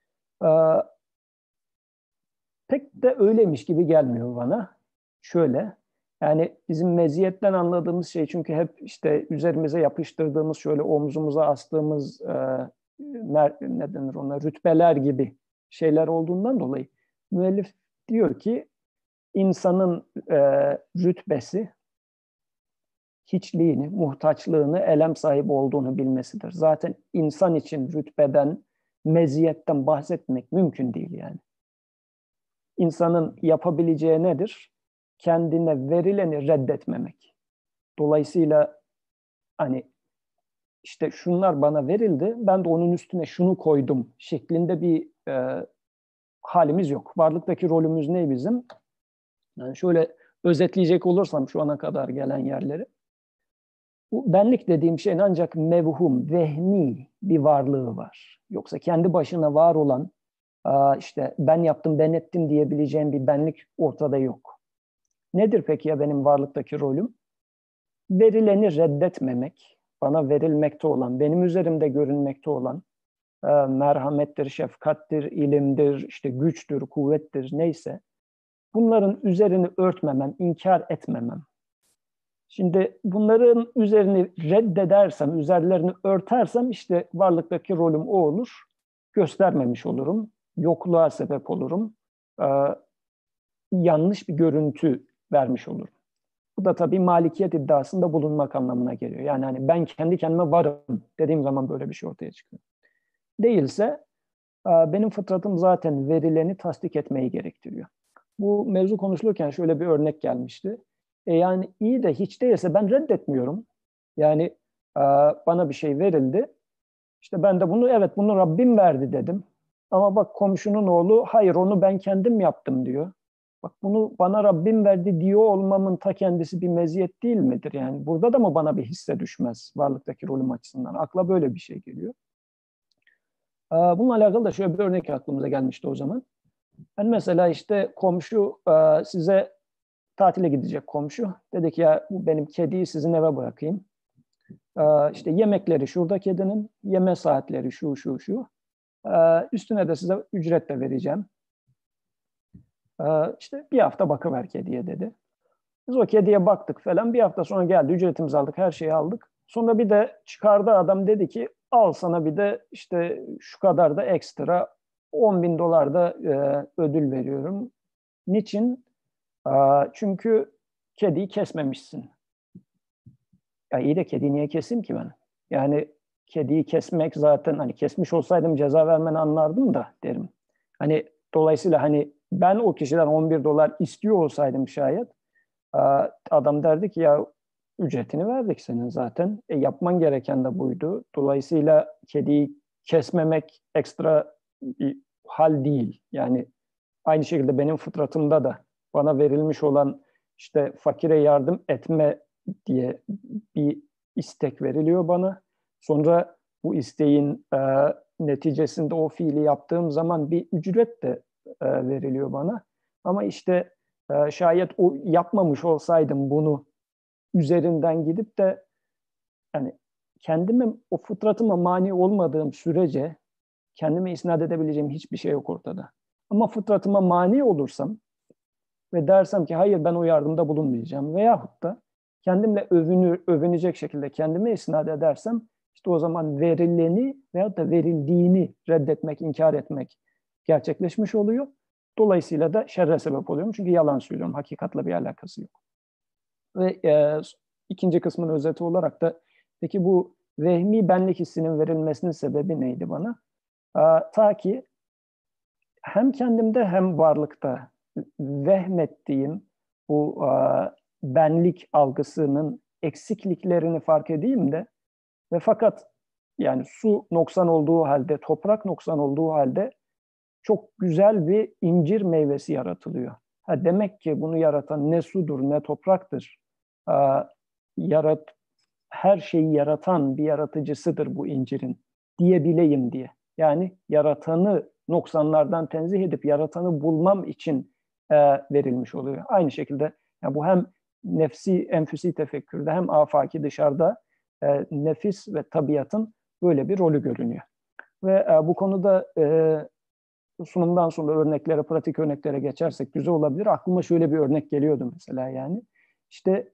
Pek de öyleymiş gibi gelmiyor bana. Şöyle, yani bizim meziyetten anladığımız şey çünkü hep işte üzerimize yapıştırdığımız, şöyle omzumuza astığımız ne denir ona, rütbeler gibi şeyler olduğundan dolayı müellif diyor ki insanın e, rütbesi hiçliğini, muhtaçlığını, elem sahibi olduğunu bilmesidir. Zaten insan için rütbeden, meziyetten bahsetmek mümkün değil yani. İnsanın yapabileceği nedir? Kendine verileni reddetmemek. Dolayısıyla hani işte şunlar bana verildi, ben de onun üstüne şunu koydum şeklinde bir e, halimiz yok. Varlıktaki rolümüz ne bizim? Yani şöyle özetleyecek olursam şu ana kadar gelen yerleri. Bu benlik dediğim şeyin ancak mevhum, vehmi bir varlığı var. Yoksa kendi başına var olan, işte ben yaptım, ben ettim diyebileceğim bir benlik ortada yok. Nedir peki ya benim varlıktaki rolüm? Verileni reddetmemek, bana verilmekte olan, benim üzerimde görünmekte olan merhamettir, şefkattir, ilimdir, işte güçtür, kuvvettir, neyse. Bunların üzerini örtmemem, inkar etmemem. Şimdi bunların üzerini reddedersem, üzerlerini örtersem işte varlıktaki rolüm o olur. Göstermemiş olurum, yokluğa sebep olurum, ee, yanlış bir görüntü vermiş olurum. Bu da tabii malikiyet iddiasında bulunmak anlamına geliyor. Yani hani ben kendi kendime varım dediğim zaman böyle bir şey ortaya çıkıyor. Değilse benim fıtratım zaten verileni tasdik etmeyi gerektiriyor. Bu mevzu konuşulurken şöyle bir örnek gelmişti. E yani iyi de hiç değilse ben reddetmiyorum. Yani bana bir şey verildi. İşte ben de bunu evet bunu Rabbim verdi dedim. Ama bak komşunun oğlu hayır onu ben kendim yaptım diyor. Bak bunu bana Rabbim verdi diyor olmamın ta kendisi bir meziyet değil midir? Yani burada da mı bana bir hisse düşmez varlıktaki rolüm açısından? Akla böyle bir şey geliyor. Bununla alakalı da şöyle bir örnek aklımıza gelmişti o zaman. Ben mesela işte komşu size tatile gidecek komşu. Dedi ki ya bu benim kediyi sizin eve bırakayım. İşte yemekleri şurada kedinin, yeme saatleri şu şu şu. Üstüne de size ücret de vereceğim. İşte bir hafta bakıver kediye dedi. Biz o kediye baktık falan. Bir hafta sonra geldi, ücretimizi aldık, her şeyi aldık. Sonra bir de çıkardı adam dedi ki al sana bir de işte şu kadar da ekstra on bin dolar da e, ödül veriyorum. Niçin? Aa, çünkü kediyi kesmemişsin. Ya iyi de kediyi niye keseyim ki ben? Yani kediyi kesmek zaten hani kesmiş olsaydım ceza vermeni anlardım da derim. Hani dolayısıyla hani ben o kişiden on bir dolar istiyor olsaydım şayet adam derdi ki ya ücretini verdik senin zaten. E, yapman gereken de buydu. Dolayısıyla kediyi kesmemek ekstra bir hal değil. Yani aynı şekilde benim fıtratımda da bana verilmiş olan işte fakire yardım etme diye bir istek veriliyor bana. Sonra bu isteğin e, neticesinde o fiili yaptığım zaman bir ücret de e, veriliyor bana. Ama işte e, şayet o yapmamış olsaydım bunu üzerinden gidip de yani kendime o fıtratıma mani olmadığım sürece kendime isnat edebileceğim hiçbir şey yok ortada. Ama fıtratıma mani olursam ve dersem ki hayır ben o yardımda bulunmayacağım veyahut da kendimle övünür, övünecek şekilde kendime isnat edersem işte o zaman verileni veyahut da verildiğini reddetmek, inkar etmek gerçekleşmiş oluyor. Dolayısıyla da şerre sebep oluyorum. Çünkü yalan söylüyorum. Hakikatla bir alakası yok. Ve e, ikinci kısmın özeti olarak da peki bu vehmi benlik hissinin verilmesinin sebebi neydi bana? E, ta ki hem kendimde hem varlıkta vehmettiğim bu e, benlik algısının eksikliklerini fark edeyim de ve fakat yani su noksan olduğu halde, toprak noksan olduğu halde çok güzel bir incir meyvesi yaratılıyor. Ha, demek ki bunu yaratan ne sudur ne topraktır. Aa, yarat, her şeyi yaratan bir yaratıcısıdır bu incirin diyebileyim diye. Yani yaratanı noksanlardan tenzih edip yaratanı bulmam için e, verilmiş oluyor. Aynı şekilde yani bu hem nefsi, enfüsi tefekkürde hem afaki dışarıda e, nefis ve tabiatın böyle bir rolü görünüyor. Ve e, bu konuda e, sunumdan sonra örneklere, pratik örneklere geçersek güzel olabilir. Aklıma şöyle bir örnek geliyordu mesela yani. İşte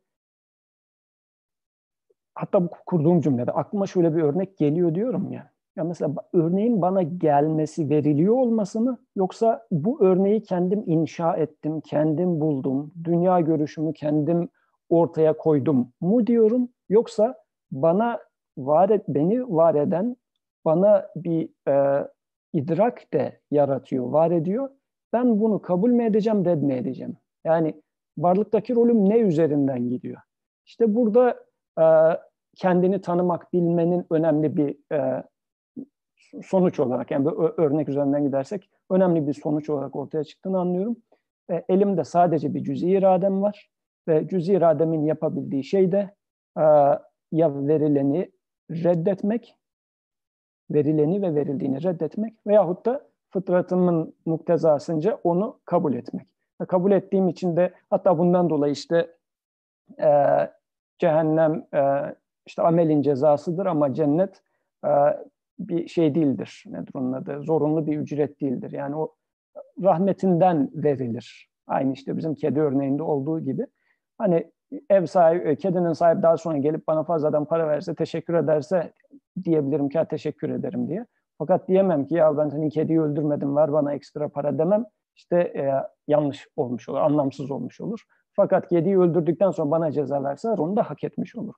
hatta bu kurduğum cümlede aklıma şöyle bir örnek geliyor diyorum ya. Ya mesela örneğin bana gelmesi veriliyor olması mı yoksa bu örneği kendim inşa ettim, kendim buldum, dünya görüşümü kendim ortaya koydum mu diyorum yoksa bana var et, beni var eden bana bir e, idrak de yaratıyor, var ediyor. Ben bunu kabul mü edeceğim, red mi edeceğim? Yani varlıktaki rolüm ne üzerinden gidiyor? İşte burada e, kendini tanımak, bilmenin önemli bir e, sonuç olarak, yani bir örnek üzerinden gidersek önemli bir sonuç olarak ortaya çıktığını anlıyorum. E, elimde sadece bir cüz-i iradem var ve cüz-i irademin yapabildiği şey de e, ya verileni reddetmek, verileni ve verildiğini reddetmek veyahut da fıtratımın muktezasınca onu kabul etmek. Ve kabul ettiğim için de hatta bundan dolayı işte e, cehennem e, işte amelin cezasıdır ama cennet e, bir şey değildir. Nedir onun adı? Zorunlu bir ücret değildir. Yani o rahmetinden verilir. Aynı işte bizim kedi örneğinde olduğu gibi. Hani ev sahibi, kedinin sahibi daha sonra gelip bana fazladan para verse, teşekkür ederse diyebilirim ki teşekkür ederim diye. Fakat diyemem ki ya ben senin kediyi öldürmedim, ver bana ekstra para demem. İşte e, yanlış olmuş olur, anlamsız olmuş olur. Fakat kediyi öldürdükten sonra bana ceza verseler onu da hak etmiş olur.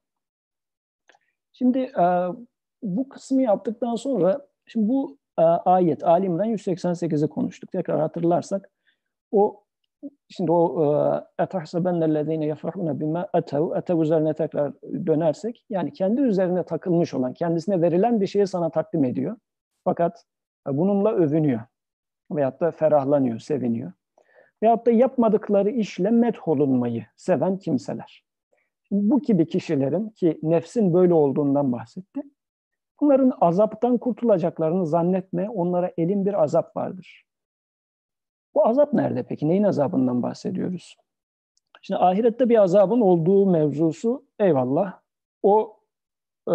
Şimdi e, bu kısmı yaptıktan sonra şimdi bu e, ayet Ali İmran yüz seksen sekizi konuştuk. Tekrar hatırlarsak o şimdi o etahsebennellezine yefrahuna bima atev atev üzerine tekrar dönersek yani kendi üzerine takılmış olan, kendisine verilen bir şeyi sana takdim ediyor. Fakat bununla övünüyor. Veyahut da ferahlanıyor, seviniyor. Veyahut da yapmadıkları işle metholunmayı seven kimseler. Bu gibi kişilerin ki nefsin böyle olduğundan bahsetti. Bunların azaptan kurtulacaklarını zannetme, onlara elin bir azap vardır. Bu azap nerede peki? Neyin azabından bahsediyoruz? Şimdi ahirette bir azabın olduğu mevzusu eyvallah. O e,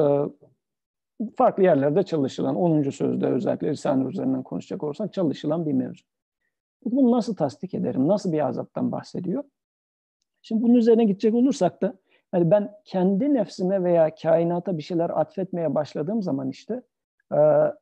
farklı yerlerde çalışılan, onuncu sözde özellikle Risale-i üzerinden konuşacak olursak çalışılan bir mevzu. Bunu nasıl tasdik ederim? Nasıl bir azaptan bahsediyor? Şimdi bunun üzerine gidecek olursak da yani ben kendi nefsime veya kainata bir şeyler atfetmeye başladığım zaman işte e,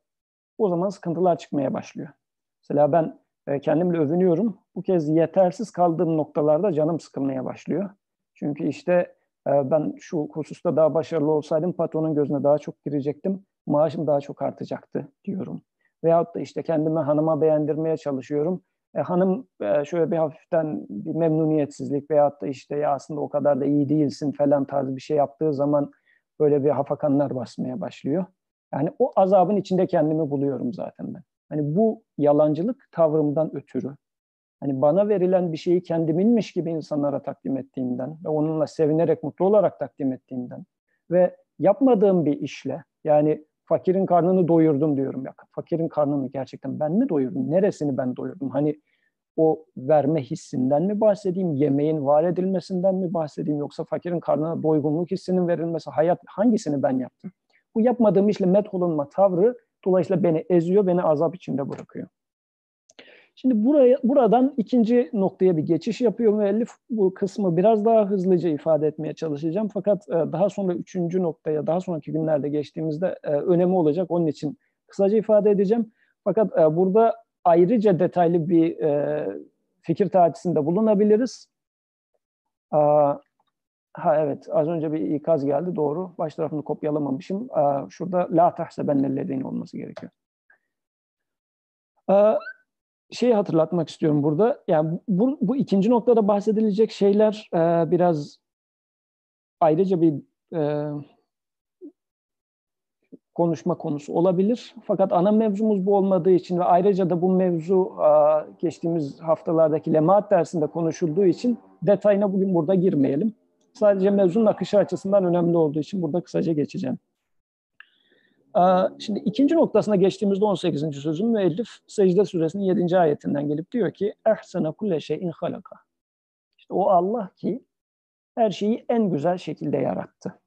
o zaman sıkıntılar çıkmaya başlıyor. Mesela ben e, kendimle övünüyorum. Bu kez yetersiz kaldığım noktalarda canım sıkılmaya başlıyor. Çünkü işte e, ben şu hususta daha başarılı olsaydım patronun gözüne daha çok girecektim. Maaşım daha çok artacaktı diyorum. Veyahut da işte kendime hanıma beğendirmeye çalışıyorum. E, hanım e, şöyle bir hafiften bir memnuniyetsizlik veyahut da işte ya aslında o kadar da iyi değilsin falan tarzı bir şey yaptığı zaman böyle bir hafakanlar basmaya başlıyor. Yani o azabın içinde kendimi buluyorum zaten ben. Hani bu yalancılık tavrımdan ötürü. Hani bana verilen bir şeyi kendiminmiş gibi insanlara takdim ettiğimden ve onunla sevinerek, mutlu olarak takdim ettiğimden ve yapmadığım bir işle yani fakirin karnını doyurdum diyorum ya. Fakirin karnını gerçekten ben mi doyurdum? Neresini ben doyurdum? Hani o verme hissinden mi bahsedeyim? Yemeğin var edilmesinden mi bahsedeyim? Yoksa fakirin karnına doygunluk hissinin verilmesi, hayat hangisini ben yaptım? Bu yapmadığım işle metholunma tavrı dolayısıyla beni eziyor, beni azap içinde bırakıyor. Şimdi buraya, buradan ikinci noktaya bir geçiş yapıyor müellif. Bu kısmı biraz daha hızlıca ifade etmeye çalışacağım. Fakat daha sonra üçüncü noktaya, daha sonraki günlerde geçtiğimizde önemi olacak. Onun için kısaca ifade edeceğim. Fakat burada ayrıca detaylı bir fikir tahaddüsünde bulunabiliriz. Ha evet, az önce bir ikaz geldi, doğru. Baş tarafını kopyalamamışım. Şurada la tahsebennellezine olması gerekiyor. Şeyi hatırlatmak istiyorum burada. Yani bu, bu ikinci noktada bahsedilecek şeyler e, biraz ayrıca bir e, konuşma konusu olabilir. Fakat ana mevzumuz bu olmadığı için ve ayrıca da bu mevzu e, geçtiğimiz haftalardaki lemaat dersinde konuşulduğu için detayına bugün burada girmeyelim. Sadece mevzunun akışı açısından önemli olduğu için burada kısaca geçeceğim. Şimdi ikinci noktasına geçtiğimizde on sekizinci sözün müellif Secde Suresinin yedinci ayetinden gelip diyor ki ehsene kulle şeyin halaka. İşte o Allah ki her şeyi en güzel şekilde yarattı.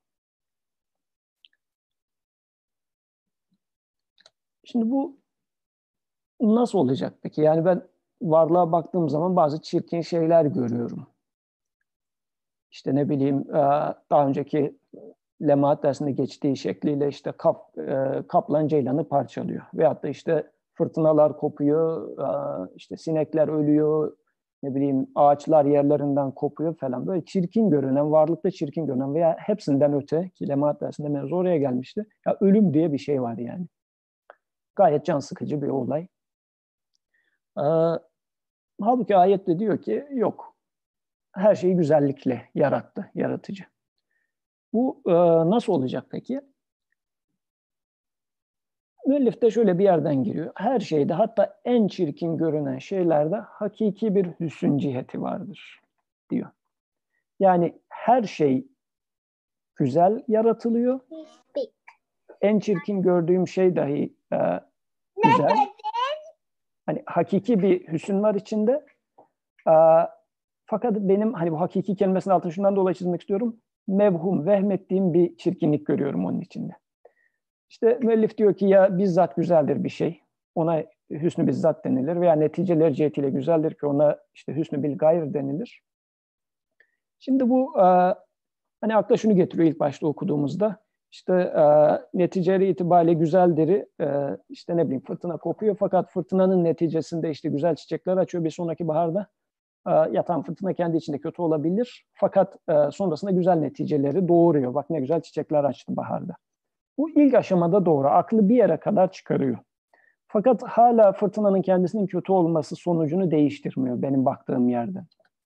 Şimdi bu nasıl olacak peki? Yani ben varlığa baktığım zaman bazı çirkin şeyler görüyorum. İşte ne bileyim daha önceki lemaat dersinde geçtiği şekliyle işte kap, e, kaplan ceylanı parçalıyor. Veyahut da işte fırtınalar kopuyor, e, işte sinekler ölüyor, ne bileyim ağaçlar yerlerinden kopuyor falan. Böyle çirkin görünen, varlıkta çirkin görünen veya hepsinden öte ki lemaat dersinde mevzu oraya gelmişti. Ya ölüm diye bir şey var yani. Gayet can sıkıcı bir olay. E, halbuki ayette diyor ki yok. Her şeyi güzellikle yarattı, yaratıcı. Bu e, nasıl olacak peki? müellif de şöyle bir yerden giriyor. Her şeyde, hatta en çirkin görünen şeylerde hakiki bir hüsn ciheti vardır diyor. Yani her şey güzel yaratılıyor. En çirkin gördüğüm şey dahi e, güzel. Hani hakiki bir hüsn var içinde. E, fakat benim hani bu hakiki kelimesinin altını şundan dolayı çizmek istiyorum. Mevhum, vehmettiğim bir çirkinlik görüyorum onun içinde. İşte müellif diyor ki ya bizzat güzeldir bir şey. Ona hüsnü bizzat denilir veya neticeler cihetiyle güzeldir ki ona işte hüsnü bil gayr denilir. Şimdi bu e, hani akla şunu getiriyor ilk başta okuduğumuzda. İşte e, neticeleri itibariyle güzeldir. E, işte ne bileyim fırtına kopuyor fakat fırtınanın neticesinde işte güzel çiçekler açıyor. Bir sonraki baharda e, yatan fırtına kendi içinde kötü olabilir. Fakat e, sonrasında güzel neticeleri doğuruyor. Bak ne güzel çiçekler açtı baharda. Bu ilk aşamada doğru. Aklı bir yere kadar çıkarıyor. Fakat hala fırtınanın kendisinin kötü olması sonucunu değiştirmiyor benim baktığım yerden.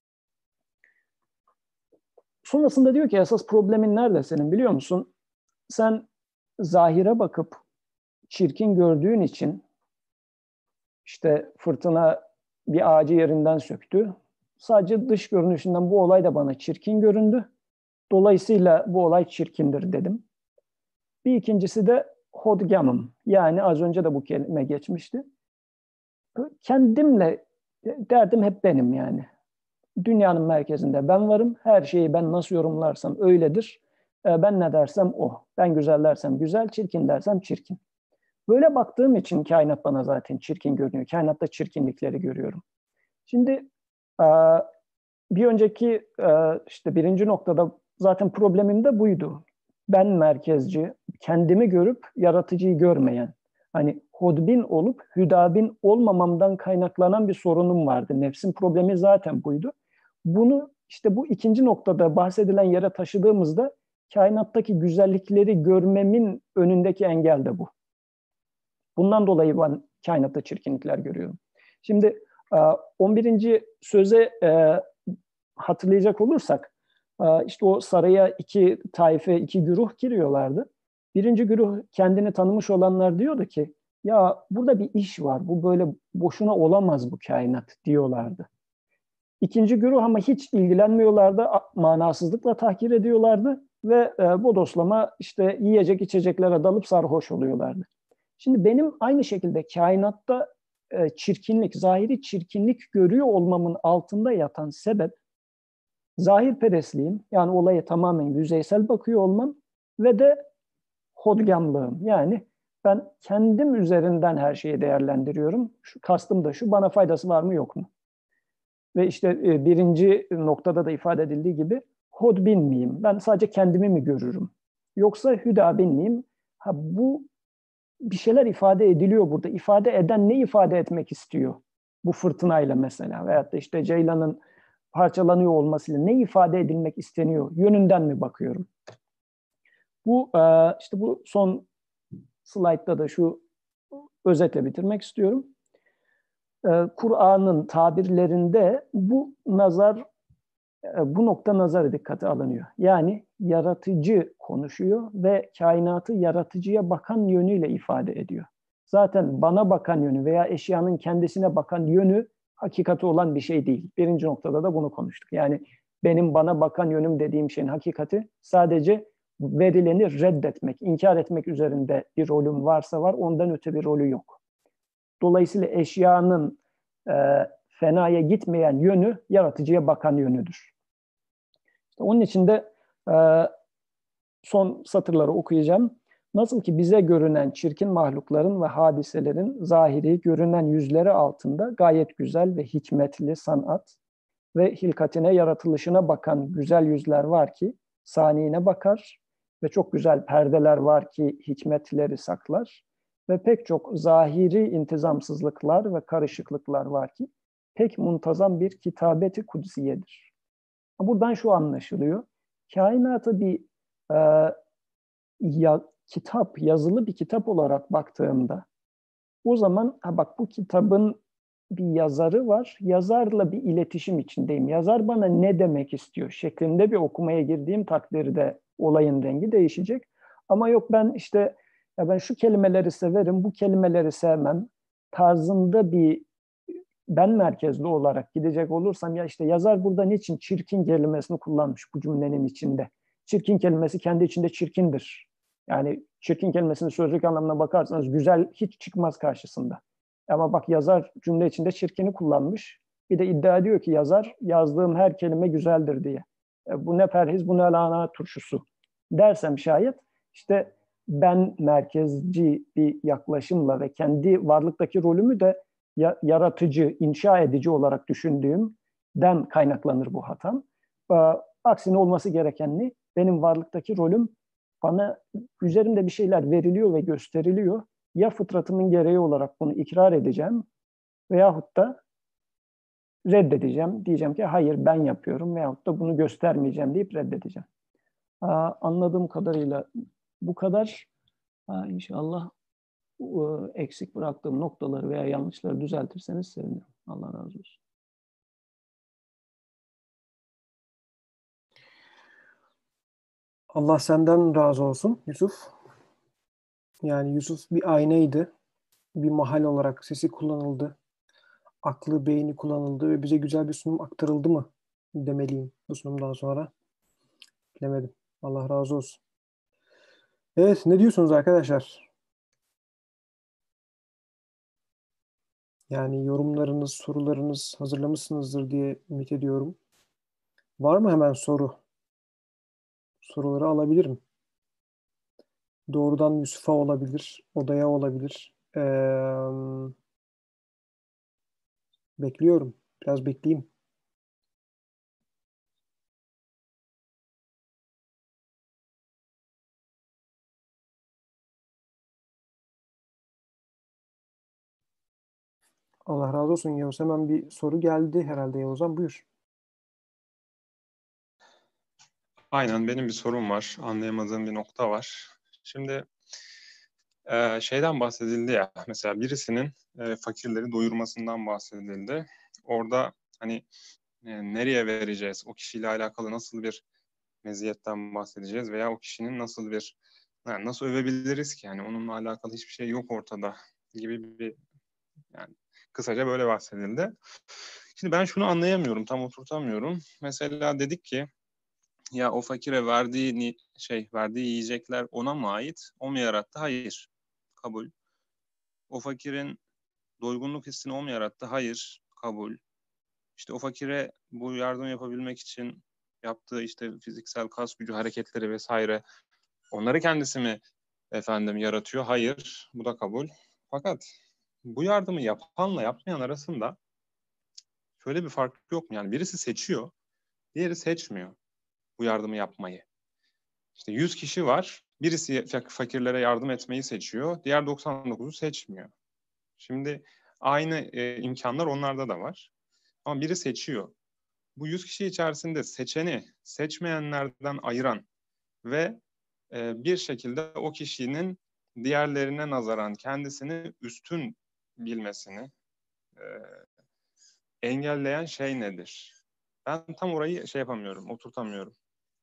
Sonrasında diyor ki esas problemin nerede senin biliyor musun? Sen zahire bakıp çirkin gördüğün için işte fırtına bir ağacı yerinden söktü. Sadece dış görünüşünden bu olay da bana çirkin göründü. Dolayısıyla bu olay çirkindir dedim. Bir ikincisi de hodgamım. Yani az önce de bu kelime geçmişti. Kendimle derdim hep benim yani. Dünyanın merkezinde ben varım. Her şeyi ben nasıl yorumlarsam öyledir. Ben ne dersem o. Ben güzel dersem güzel, çirkin dersem çirkin. Böyle baktığım için kainat bana zaten çirkin görünüyor. Kainatta çirkinlikleri görüyorum. Şimdi bir önceki işte birinci noktada zaten problemim de buydu. Ben merkezci, kendimi görüp yaratıcıyı görmeyen, hani hodbin olup hüdabin olmamamdan kaynaklanan bir sorunum vardı. Nefsin problemi zaten buydu. Bunu işte bu ikinci noktada bahsedilen yere taşıdığımızda kainattaki güzellikleri görmemin önündeki engel de bu. Bundan dolayı ben kainatta çirkinlikler görüyorum. Şimdi on birinci söze hatırlayacak olursak, işte o saraya iki taife, iki güruh giriyorlardı. Birinci güruh kendini tanımış olanlar diyordu ki, ya burada bir iş var, bu böyle boşuna olamaz bu kainat diyorlardı. İkinci güruh ama hiç ilgilenmiyorlardı, manasızlıkla tahkir ediyorlardı ve bodoslama işte yiyecek içeceklere dalıp sarhoş oluyorlardı. Şimdi benim aynı şekilde kainatta çirkinlik, zahiri çirkinlik görüyor olmamın altında yatan sebep, zahirperestliğim, yani olaya tamamen yüzeysel bakıyor olmam ve de hodgamlığım. Yani ben kendim üzerinden her şeyi değerlendiriyorum. Şu, kastım da şu, bana faydası var mı yok mu? Ve işte birinci noktada da ifade edildiği gibi hodbin miyim? Ben sadece kendimi mi görürüm? Yoksa hüdabin miyim? Ha, bu bir şeyler ifade ediliyor burada. İfade eden ne ifade etmek istiyor? Bu fırtınayla mesela veyahut da işte Ceylan'ın parçalanıyor olmasıyla ne ifade edilmek isteniyor yönünden mi bakıyorum? Bu işte bu son slaytta da şu özetle bitirmek istiyorum. Kur'an'ın tabirlerinde bu nazar, bu nokta nazara dikkate alınıyor. Yani yaratıcı konuşuyor ve kainatı yaratıcıya bakan yönüyle ifade ediyor. Zaten bana bakan yönü veya eşyanın kendisine bakan yönü hakikati olan bir şey değil. Birinci noktada da bunu konuştuk. Yani benim bana bakan yönüm dediğim şeyin hakikati sadece verileni reddetmek, inkar etmek üzerinde bir rolüm varsa var, ondan öte bir rolü yok. Dolayısıyla eşyanın e, fenaya gitmeyen yönü yaratıcıya bakan yönüdür. İşte onun için de e, son satırları okuyacağım. Nasıl ki bize görünen çirkin mahlukların ve hadiselerin zahiri görünen yüzleri altında gayet güzel ve hikmetli sanat ve hilkatine, yaratılışına bakan güzel yüzler var ki saniine bakar ve çok güzel perdeler var ki hikmetleri saklar ve pek çok zahiri intizamsızlıklar ve karışıklıklar var ki pek muntazam bir kitabeti kutsiyedir. Buradan şu anlaşılıyor. Kainatı bir e, ya, kitap, yazılı bir kitap olarak baktığımda o zaman ha bak bu kitabın bir yazarı var. Yazarla bir iletişim içindeyim. Yazar bana ne demek istiyor şeklinde bir okumaya girdiğim takdirde olayın rengi değişecek. Ama yok ben işte ya ben şu kelimeleri severim, bu kelimeleri sevmem tarzında bir ben merkezli olarak gidecek olursam, ya işte yazar burada niçin çirkin kelimesini kullanmış bu cümlenin içinde? Çirkin kelimesi kendi içinde çirkindir. Yani çirkin kelimesinin sözlük anlamına bakarsanız güzel hiç çıkmaz karşısında. Ama bak yazar cümle içinde çirkini kullanmış. Bir de iddia ediyor ki yazar yazdığım her kelime güzeldir diye. E, bu ne perhiz, bu ne lahana turşusu dersem şayet işte ben merkezci bir yaklaşımla ve kendi varlıktaki rolümü de yaratıcı, inşa edici olarak düşündüğümden kaynaklanır bu hatam. E, aksine olması gereken ne? Benim varlıktaki rolüm bana üzerimde bir şeyler veriliyor ve gösteriliyor. Ya fıtratımın gereği olarak bunu ikrar edeceğim veyahut da reddedeceğim. Diyeceğim ki hayır ben yapıyorum veyahut da bunu göstermeyeceğim deyip reddedeceğim. Aa, anladığım kadarıyla bu kadar. Aa, İnşallah eksik bıraktığım noktaları veya yanlışları düzeltirseniz sevinirim. Allah razı olsun. Allah senden razı olsun Yusuf. Yani Yusuf bir aynaydı. Bir mahal olarak sesi kullanıldı. Aklı, beyni kullanıldı ve bize güzel bir sunum aktarıldı mı demeliyim bu sunumdan sonra. Bilemedim. Allah razı olsun. Evet, ne diyorsunuz arkadaşlar? Yani yorumlarınız, sorularınız hazırlamışsınızdır diye ümit ediyorum. Var mı hemen soru? Soruları alabilirim. Doğrudan Yusuf'a olabilir, odaya olabilir. Ee, bekliyorum. Biraz bekleyeyim. Allah razı olsun Yavuz. Hemen bir soru geldi herhalde Yavuz'dan. Buyur. Aynen benim bir sorum var. Anlayamadığım bir nokta var. Şimdi e, şeyden bahsedildi ya. Mesela birisinin e, fakirleri doyurmasından bahsedildi. Orada hani e, nereye vereceğiz? O kişiyle alakalı nasıl bir meziyetten bahsedeceğiz veya o kişinin nasıl bir yani nasıl övebiliriz ki? Yani onunla alakalı hiçbir şey yok ortada gibi bir yani kısaca böyle bahsedildi. Şimdi ben şunu anlayamıyorum, tam oturtamıyorum. Mesela dedik ki ya o fakire verdiği şey, verdiği yiyecekler ona mı ait? O mu yarattı? Hayır. Kabul. O fakirin doygunluk hissini o mu yarattı? Hayır. Kabul. İşte o fakire bu yardım yapabilmek için yaptığı işte fiziksel kas gücü hareketleri vesaire onları kendisi mi efendim yaratıyor? Hayır. Bu da kabul. Fakat bu yardımı yapanla yapmayan arasında şöyle bir fark yok mu? Yani birisi seçiyor, diğeri seçmiyor bu yardımı yapmayı. İşte yüz kişi var. Birisi fakirlere yardım etmeyi seçiyor. Diğer doksan dokuzu seçmiyor. Şimdi aynı e, imkanlar onlarda da var. Ama biri seçiyor. Bu yüz kişi içerisinde seçeni seçmeyenlerden ayıran ve e, bir şekilde o kişinin diğerlerine nazaran kendisini üstün bilmesini e, engelleyen şey nedir? Ben tam orayı şey yapamıyorum, oturtamıyorum.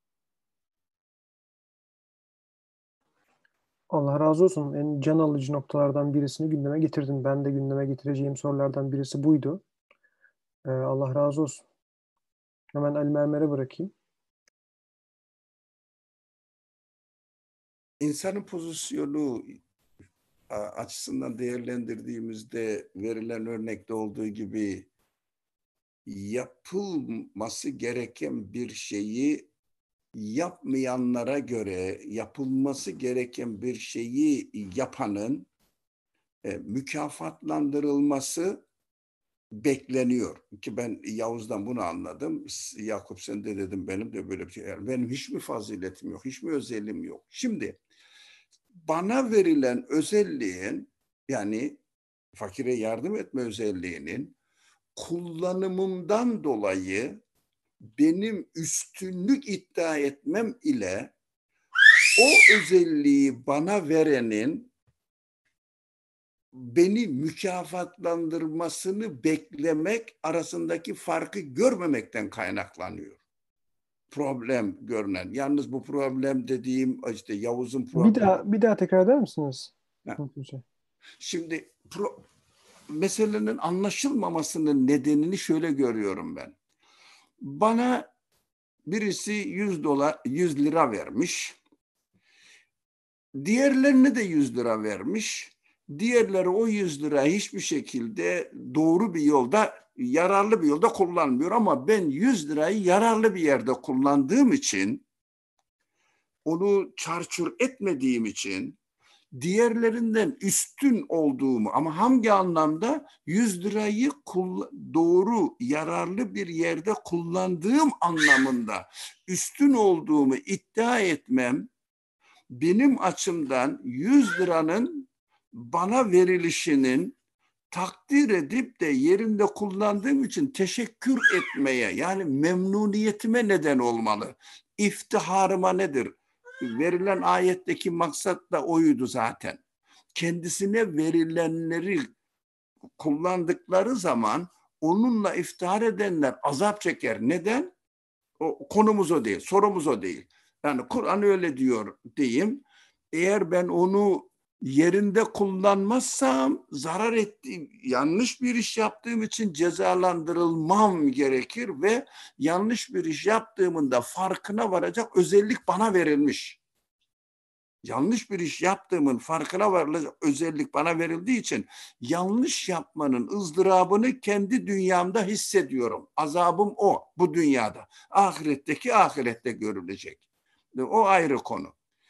Allah razı olsun. En can alıcı noktalardan birisini gündeme getirdin. Ben de gündeme getireceğim sorulardan birisi buydu. Ee, Allah razı olsun. Hemen Ali Mermer'e bırakayım. İnsanın pozisyonu açısından değerlendirdiğimizde verilen örnekte olduğu gibi yapılması gereken bir şeyi yapmayanlara göre yapılması gereken bir şeyi yapanın e, mükafatlandırılması bekleniyor. Ki ben Yavuz'dan bunu anladım. Yakup sen de dedim benim de böyle bir şey. Yani benim hiçbir faziletim yok, hiçbir özelliğim yok. Şimdi bana verilen özelliğin yani fakire yardım etme özelliğinin kullanımımdan dolayı benim üstünlük iddia etmem ile o özelliği bana verenin beni mükafatlandırmasını beklemek arasındaki farkı görmemekten kaynaklanıyor. problem görünen. Yalnız bu problem dediğim işte Yavuz'un problemi. Bir daha bir daha tekrar eder misiniz? Ha. Şimdi pro, meselenin anlaşılmamasının nedenini şöyle görüyorum ben. Bana birisi yüz dolar, yüz lira vermiş. Diğerlerine de yüz lira vermiş. Diğerleri o yüz lira hiçbir şekilde doğru bir yolda, yararlı bir yolda kullanmıyor. Ama ben yüz lirayı yararlı bir yerde kullandığım için, onu çarçur etmediğim için, diğerlerinden üstün olduğumu, ama hangi anlamda? yüz lirayı doğru, yararlı bir yerde kullandığım anlamında üstün olduğumu iddia etmem, benim açımdan yüz liranın bana verilişinin takdir edip de yerinde kullandığım için teşekkür etmeye, yani memnuniyetime neden olmalı. İftiharıma nedir? Verilen ayetteki maksat da oydu zaten. Kendisine verilenleri kullandıkları zaman onunla iftihar edenler azap çeker. Neden? O, konumuz o değil, sorumuz o değil. Yani Kur'an öyle diyor diyeyim. Eğer ben onu yerinde kullanmazsam zarar ettiğim, yanlış bir iş yaptığım için cezalandırılmam gerekir ve yanlış bir iş yaptığımın da farkına varacak özellik bana verilmiş. Yanlış bir iş yaptığımın farkına varacak özellik bana verildiği için yanlış yapmanın ızdırabını kendi dünyamda hissediyorum. Azabım o, bu dünyada. Ahiretteki ahirette görülecek. O ayrı konu.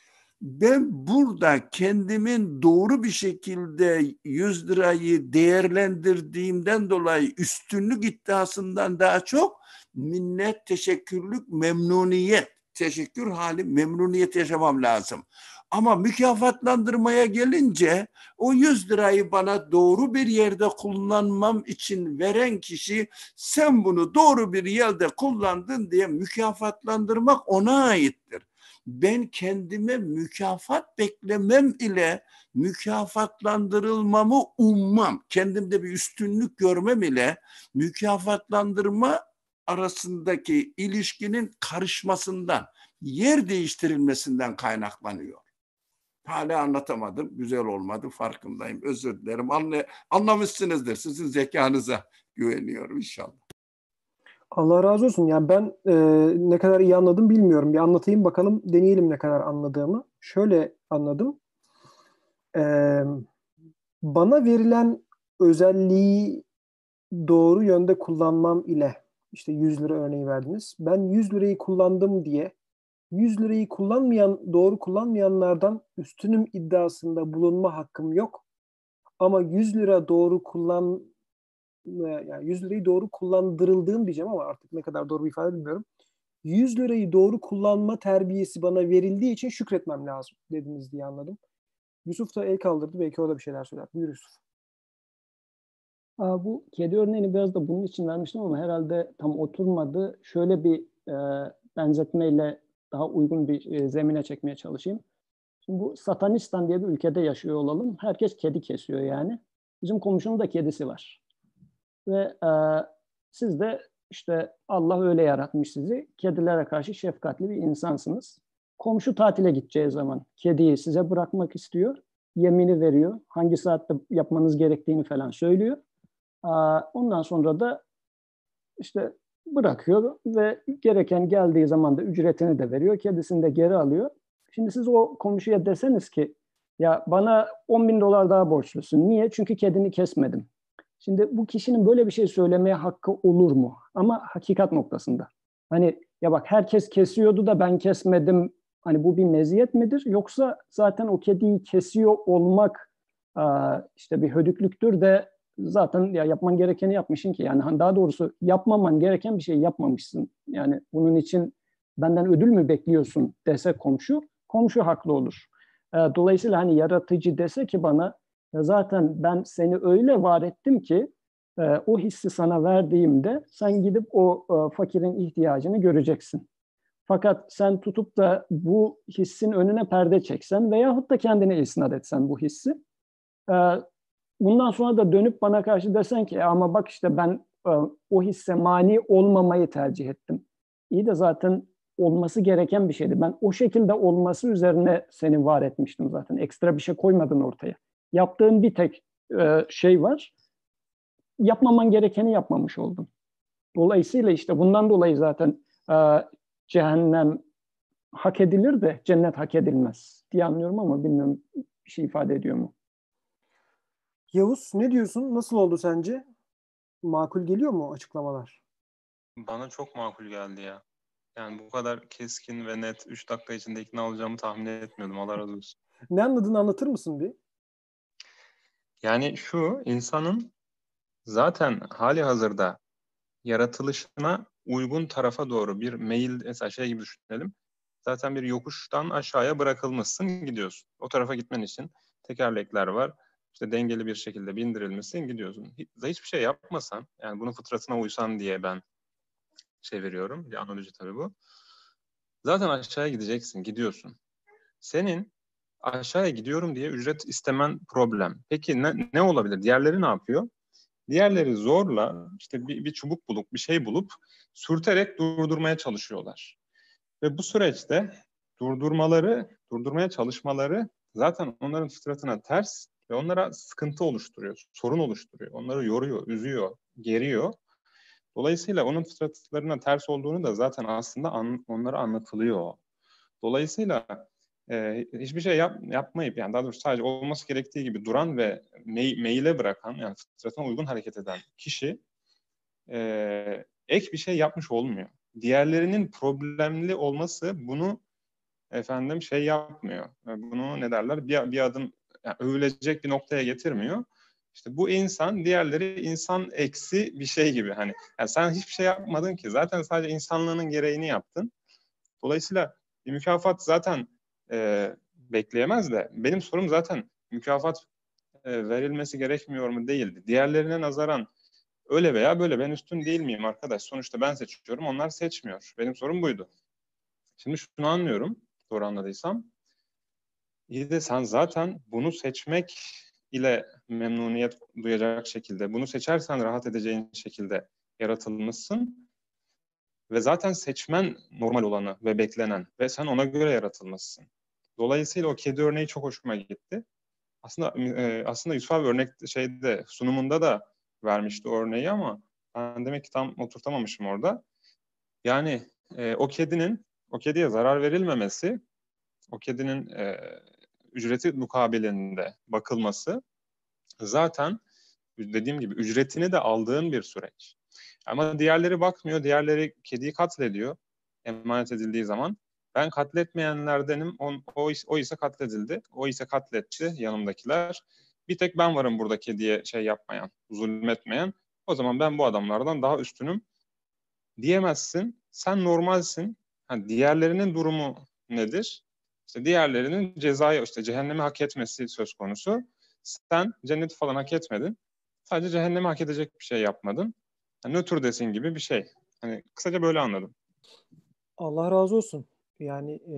Ben burada kendimin doğru bir şekilde yüz lirayı değerlendirdiğimden dolayı üstünlük iddiasından daha çok minnet, teşekkürlük, memnuniyet, teşekkür hali, memnuniyet yaşamam lazım. Ama mükafatlandırmaya gelince o yüz lirayı bana doğru bir yerde kullanmam için veren kişi, sen bunu doğru bir yerde kullandın diye mükafatlandırmak ona aittir. Ben kendime mükafat beklemem ile mükafatlandırılmamı ummam, kendimde bir üstünlük görmem ile mükafatlandırma arasındaki ilişkinin karışmasından, yer değiştirilmesinden kaynaklanıyor. Hala anlatamadım, güzel olmadı, farkındayım, özür dilerim. Anla, anlamışsınızdır, sizin zekanıza güveniyorum inşallah. Allah razı olsun. Yani ben e, ne kadar iyi anladım bilmiyorum. Bir anlatayım bakalım, deneyelim ne kadar anladığımı. Şöyle anladım. E, bana verilen özelliği doğru yönde kullanmam ile, işte yüz lira örneği verdiniz. Ben yüz lirayı kullandım diye yüz lirayı kullanmayan, doğru kullanmayanlardan üstünüm iddiasında bulunma hakkım yok. Ama yüz lira doğru kullan yani yüz lirayı doğru kullandırıldığım diyeceğim ama artık ne kadar doğru bir ifade bilmiyorum. yüz lirayı doğru kullanma terbiyesi bana verildiği için şükretmem lazım dediniz diye anladım. Yusuf da el kaldırdı. Belki o da bir şeyler söyler. Buyur Yusuf. Aa, bu kedi örneğini biraz da bunun için vermiştim ama herhalde tam oturmadı. Şöyle bir e, benzetmeyle daha uygun bir e, zemine çekmeye çalışayım. Şimdi bu Satanistan diye bir ülkede yaşıyor olalım. Herkes kedi kesiyor yani. Bizim komşunun da kedisi var. Ve e, siz de işte Allah öyle yaratmış sizi. Kedilere karşı şefkatli bir insansınız. Komşu tatile gideceği zaman kediyi size bırakmak istiyor. Yemini veriyor. Hangi saatte yapmanız gerektiğini falan söylüyor. E, ondan sonra da işte bırakıyor ve gereken geldiği zaman da ücretini de veriyor. Kedisini de geri alıyor. Şimdi siz o komşuya deseniz ki ya bana on bin dolar daha borçlusun. Niye? Çünkü kedini kesmedim. Şimdi bu kişinin böyle bir şey söylemeye hakkı olur mu? Ama hakikat noktasında. Hani ya bak herkes kesiyordu da ben kesmedim. Hani bu bir meziyet midir? Yoksa zaten o kediyi kesiyor olmak işte bir hödüklüktür de zaten ya yapman gerekeni yapmışsın ki. Yani daha doğrusu yapmaman gereken bir şey yapmamışsın. Yani bunun için benden ödül mü bekliyorsun dese komşu, komşu haklı olur. Dolayısıyla hani yaratıcı dese ki bana ya zaten ben seni öyle var ettim ki e, o hissi sana verdiğimde sen gidip o e, fakirin ihtiyacını göreceksin. Fakat sen tutup da bu hissin önüne perde çeksen veyahut da kendine isnat etsen bu hissi, e, bundan sonra da dönüp bana karşı desen ki ama bak işte ben e, o hisse mani olmamayı tercih ettim. İyi de zaten olması gereken bir şeydi. Ben o şekilde olması üzerine seni var etmiştim zaten. Ekstra bir şey koymadın ortaya. Yaptığın bir tek e, şey var. Yapmaman gerekeni yapmamış oldun. Dolayısıyla işte bundan dolayı zaten e, cehennem hak edilir de cennet hak edilmez diye anlıyorum ama bilmiyorum bir şey ifade ediyor mu? Yavuz ne diyorsun? Nasıl oldu sence? Makul geliyor mu açıklamalar? Bana çok makul geldi ya. Yani bu kadar keskin ve net üç dakika içinde ikna olacağımı tahmin etmiyordum. Allah razı olsun. Ne anladığını anlatır mısın bir? Yani şu, insanın zaten hali hazırda yaratılışına uygun tarafa doğru bir meyil, mesela şey gibi düşünelim. Zaten bir yokuştan aşağıya bırakılmışsın, gidiyorsun. O tarafa gitmen için tekerlekler var. İşte dengeli bir şekilde bindirilmişsin, gidiyorsun. Hiç, hiçbir şey yapmasan, yani bunun fıtratına uysan diye ben şey veriyorum. Bir analoji tabii bu. Zaten aşağıya gideceksin, gidiyorsun. Senin aşağıya gidiyorum diye ücret istemen problem. Peki ne, ne olabilir? Diğerleri ne yapıyor? Diğerleri zorla işte bir, bir çubuk bulup, bir şey bulup sürterek durdurmaya çalışıyorlar. Ve bu süreçte durdurmaları, durdurmaya çalışmaları zaten onların fıtratına ters ve onlara sıkıntı oluşturuyor, sorun oluşturuyor. Onları yoruyor, üzüyor, geriyor. Dolayısıyla onun fıtratlarına ters olduğunu da zaten aslında an, onlara anlatılıyor. Dolayısıyla e, hiçbir şey yap, yapmayıp, yani daha doğrusu sadece olması gerektiği gibi duran ve me, meyle bırakan, yani fıtratına uygun hareket eden kişi e, ek bir şey yapmış olmuyor. Diğerlerinin problemli olması bunu efendim şey yapmıyor. Bunu ne derler? Bir, bir adım yani övülecek bir noktaya getirmiyor. İşte bu insan, diğerleri insan eksi bir şey gibi. Hani yani sen hiçbir şey yapmadın ki. Zaten sadece insanlığının gereğini yaptın. Dolayısıyla bir mükafat zaten e, bekleyemez de benim sorum zaten mükafat e, verilmesi gerekmiyor mu değildi. Diğerlerine nazaran öyle veya böyle ben üstün değil miyim arkadaş? Sonuçta ben seçiyorum, onlar seçmiyor. Benim sorum buydu. Şimdi şunu anlıyorum, doğru anladıysam. İyi de sen zaten bunu seçmek ile memnuniyet duyacak şekilde, bunu seçersen rahat edeceğin şekilde yaratılmışsın. Ve zaten seçmen normal olanı ve beklenen ve sen ona göre yaratılmışsın. Dolayısıyla o kedi örneği çok hoşuma gitti. Aslında e, aslında Yusuf abi örnek şeyde sunumunda da vermişti o örneği ama ben demek ki tam oturtamamışım orada. Yani e, o kedinin o kediye zarar verilmemesi, o kedinin e, ücreti mukabilinde bakılması zaten dediğim gibi ücretini de aldığın bir süreç. Ama diğerleri bakmıyor, diğerleri kediyi katlediyor emanet edildiği zaman. Ben katletmeyenlerdenim, o, o, o ise katledildi, o ise katletti yanımdakiler. Bir tek ben varım burada kediye şey yapmayan, zulmetmeyen. O zaman ben bu adamlardan daha üstünüm diyemezsin. Sen normalsin. Ha, diğerlerinin durumu nedir? İşte diğerlerinin cezayı, işte cehennemi hak etmesi söz konusu. Sen cenneti falan hak etmedin. Sadece cehennemi hak edecek bir şey yapmadın. Yani nötr desin gibi bir şey. Hani kısaca böyle anladım. Allah razı olsun. Yani e,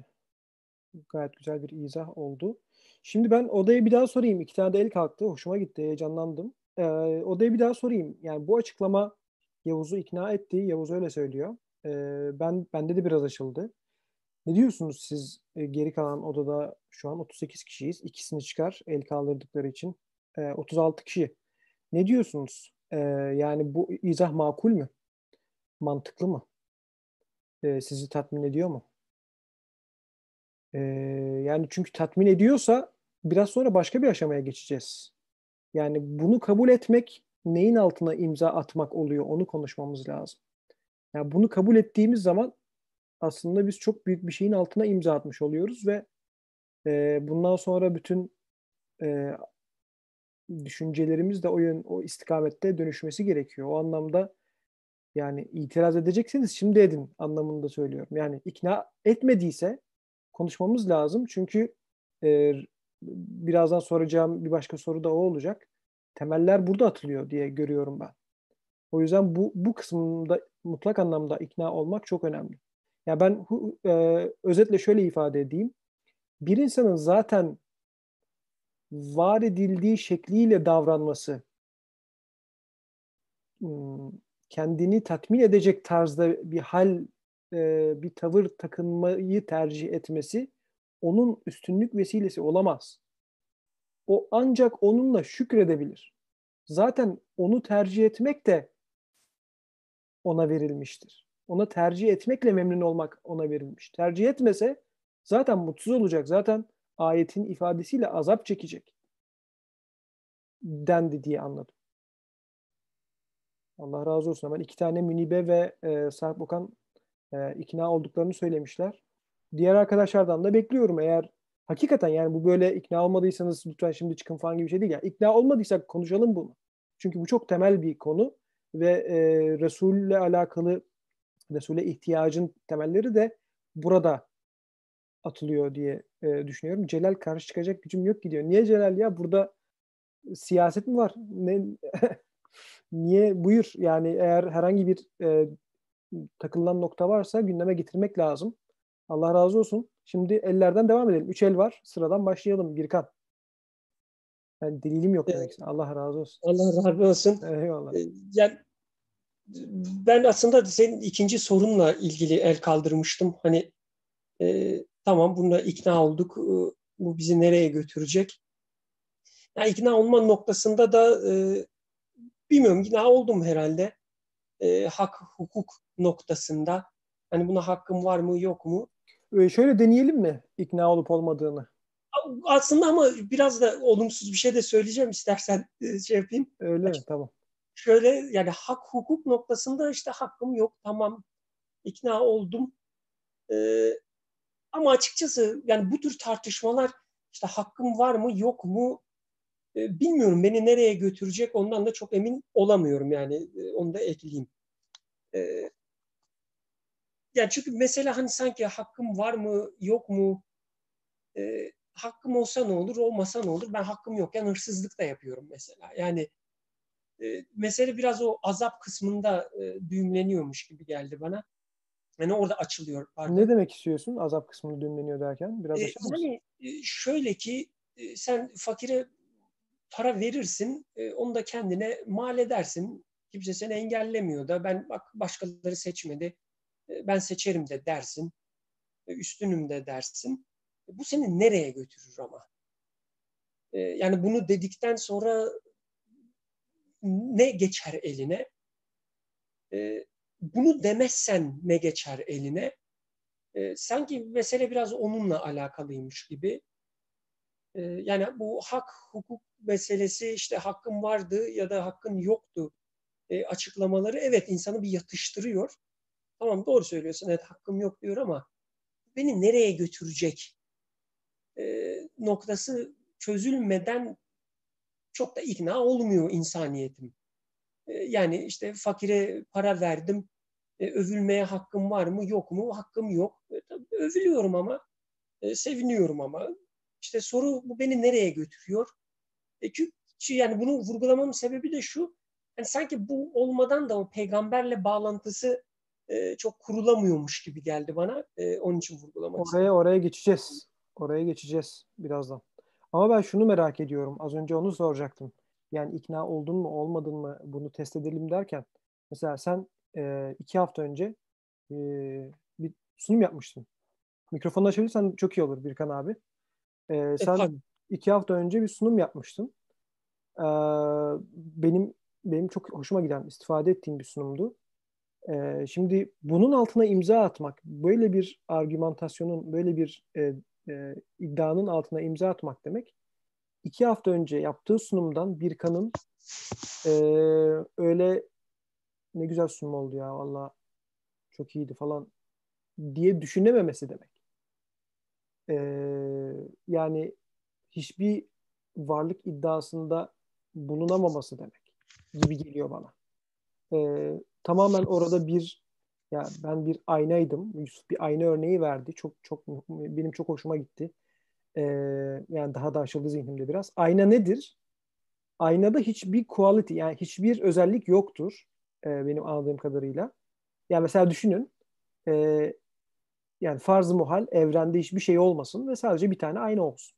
gayet güzel bir izah oldu. Şimdi ben odaya bir daha sorayım. İki tane de el kalktı. Hoşuma gitti. Heyecanlandım. E, odaya bir daha sorayım. Yani bu açıklama Yavuz'u ikna etti. Yavuz öyle söylüyor. E, ben bende de biraz açıldı. Ne diyorsunuz siz? E, geri kalan odada şu an otuz sekiz kişiyiz. İkisini çıkar el kaldırdıkları için. E, otuz altı kişi. Ne diyorsunuz? E, yani bu izah makul mü? Mantıklı mı? E, sizi tatmin ediyor mu? E, yani çünkü tatmin ediyorsa biraz sonra başka bir aşamaya geçeceğiz. Yani bunu kabul etmek neyin altına imza atmak oluyor onu konuşmamız lazım. Yani bunu kabul ettiğimiz zaman aslında biz çok büyük bir şeyin altına imza atmış oluyoruz ve e, bundan sonra bütün e, düşüncelerimiz de o yön, o istikamette dönüşmesi gerekiyor. O anlamda yani itiraz edecekseniz şimdi edin anlamında söylüyorum. Yani ikna etmediyse konuşmamız lazım. Çünkü e, birazdan soracağım bir başka soru da o olacak. Temeller burada atılıyor diye görüyorum ben. O yüzden bu bu kısmında mutlak anlamda ikna olmak çok önemli. Ya ben e, özetle şöyle ifade edeyim. Bir insanın zaten var edildiği şekliyle davranması kendini tatmin edecek tarzda bir hal e, bir tavır takınmayı tercih etmesi onun üstünlük vesilesi olamaz. O ancak onunla şükredebilir. Zaten onu tercih etmek de ona verilmiştir. Ona tercih etmekle memnun olmak ona verilmiş. Tercih etmese zaten mutsuz olacak. Zaten ayetin ifadesiyle azap çekecek dendi diye anladım. Allah razı olsun. Hemen iki tane Münibe ve e, Sarp Okan e, ikna olduklarını söylemişler. Diğer arkadaşlardan da bekliyorum. Eğer hakikaten yani bu böyle ikna olmadıysanız lütfen şimdi çıkın falan gibi bir şey değil. Yani ikna olmadıysak konuşalım bunu. Çünkü bu çok temel bir konu ve e, Resul'le alakalı, Resul'e ihtiyacın temelleri de burada atılıyor diye e, düşünüyorum. Celal karşı çıkacak gücüm yok gidiyor. Niye Celal ya? Burada siyaset mi var? Ne? Niye? Buyur. Yani eğer herhangi bir e, takılan nokta varsa gündeme getirmek lazım. Allah razı olsun. Şimdi ellerden devam edelim. Üç el var. Sıradan başlayalım. Birkan. Yani delilim yok demek istedim. Allah razı olsun. Allah razı olsun. Eyvallah. Ee, Yani ben aslında senin ikinci sorunla ilgili el kaldırmıştım. Hani e, tamam bununla ikna olduk. E, bu bizi nereye götürecek? Yani ikna olma noktasında da e, bilmiyorum ikna oldum herhalde. E, hak, hukuk noktasında. Hani buna hakkım var mı yok mu? Ee, şöyle deneyelim mi ikna olup olmadığını? Aslında ama biraz da olumsuz bir şey de söyleyeceğim istersen e, şey yapayım. Öyle mi? Tamam. Şöyle yani hak hukuk noktasında işte hakkım yok tamam ikna oldum. Ee, ama açıkçası yani bu tür tartışmalar işte hakkım var mı yok mu e, bilmiyorum beni nereye götürecek ondan da çok emin olamıyorum yani e, onu da ekleyeyim. Ee, yani çünkü mesela hani sanki hakkım var mı yok mu e, hakkım olsa ne olur olmasa ne olur ben hakkım yokken hırsızlık da yapıyorum mesela yani e, mesele biraz o azap kısmında e, düğümleniyormuş gibi geldi bana. Yani orada açılıyor pardon. Ne demek istiyorsun azap kısmını düğümleniyor derken? Biraz E, açar mısın? yani e, şöyle ki e, sen fakire para verirsin, e, onu da kendine mal edersin. Kimse seni engellemiyor da ben bak başkaları seçmedi, e, ben seçerim de dersin, e, üstünüm de dersin. E, bu seni nereye götürür ama? E, yani bunu dedikten sonra ne geçer eline? E, bunu demezsen ne geçer eline? E, sanki mesele biraz onunla alakalıymış gibi. E, yani bu hak, hukuk meselesi işte hakkın vardı ya da hakkın yoktu e, açıklamaları evet insanı bir yatıştırıyor. Tamam doğru söylüyorsun evet hakkım yok diyor ama beni nereye götürecek e, noktası çözülmeden çok da ikna olmuyor insaniyetim. E, yani işte fakire para verdim, e, övülmeye hakkım var mı yok mu? Hakkım yok. E, tabii övülüyorum ama, e, seviniyorum ama. İşte soru bu beni nereye götürüyor? E, çünkü yani bunu vurgulamamın sebebi de şu. Yani sanki bu olmadan da o peygamberle bağlantısı e, çok kurulamıyormuş gibi geldi bana. E, onun için vurgulamak Oraya istedim. oraya geçeceğiz. Oraya geçeceğiz birazdan. Ama ben şunu merak ediyorum. Az önce onu soracaktım. Yani ikna oldun mu olmadın mı bunu test edelim derken. Mesela sen e, iki hafta önce e, bir sunum yapmıştın. Mikrofonu açabilirsen çok iyi olur Birkan abi. E, E, sen pardon. iki hafta önce bir sunum yapmıştın. E, benim benim çok hoşuma giden, istifade ettiğim bir sunumdu. Ee, şimdi bunun altına imza atmak, böyle bir argümantasyonun, böyle bir e, e, iddianın altına imza atmak demek, iki hafta önce yaptığı sunumdan Birkan'ın e, öyle ne güzel sunum oldu ya valla çok iyiydi falan diye düşünememesi demek. Ee, yani hiçbir varlık iddiasında bulunamaması demek gibi geliyor bana. Ee, tamamen orada bir ya ben bir aynaydım. Yusuf bir ayna örneği verdi. Çok çok benim çok hoşuma gitti. Ee, yani daha da açıldı zihnimde biraz. Ayna nedir? Aynada hiçbir quality yani hiçbir özellik yoktur. Ee, benim anladığım kadarıyla. Yani mesela düşünün. ee, yani farz-ı muhal evrende hiçbir şey olmasın ve sadece bir tane ayna olsun.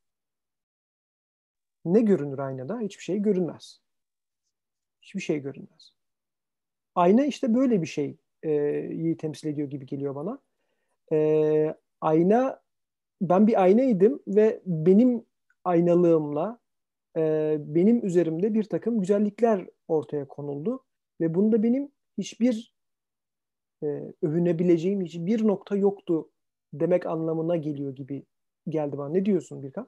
Ne görünür aynada? Hiçbir şey görünmez. Hiçbir şey görünmez. Ayna işte böyle bir şey. e, temsil ediyor gibi geliyor bana. E, ayna, ben bir aynaydım ve benim aynalığımla e, benim üzerimde bir takım güzellikler ortaya konuldu ve bunda benim hiçbir e, övünebileceğim hiçbir nokta yoktu demek anlamına geliyor gibi geldi bana. Ne diyorsun Birkan?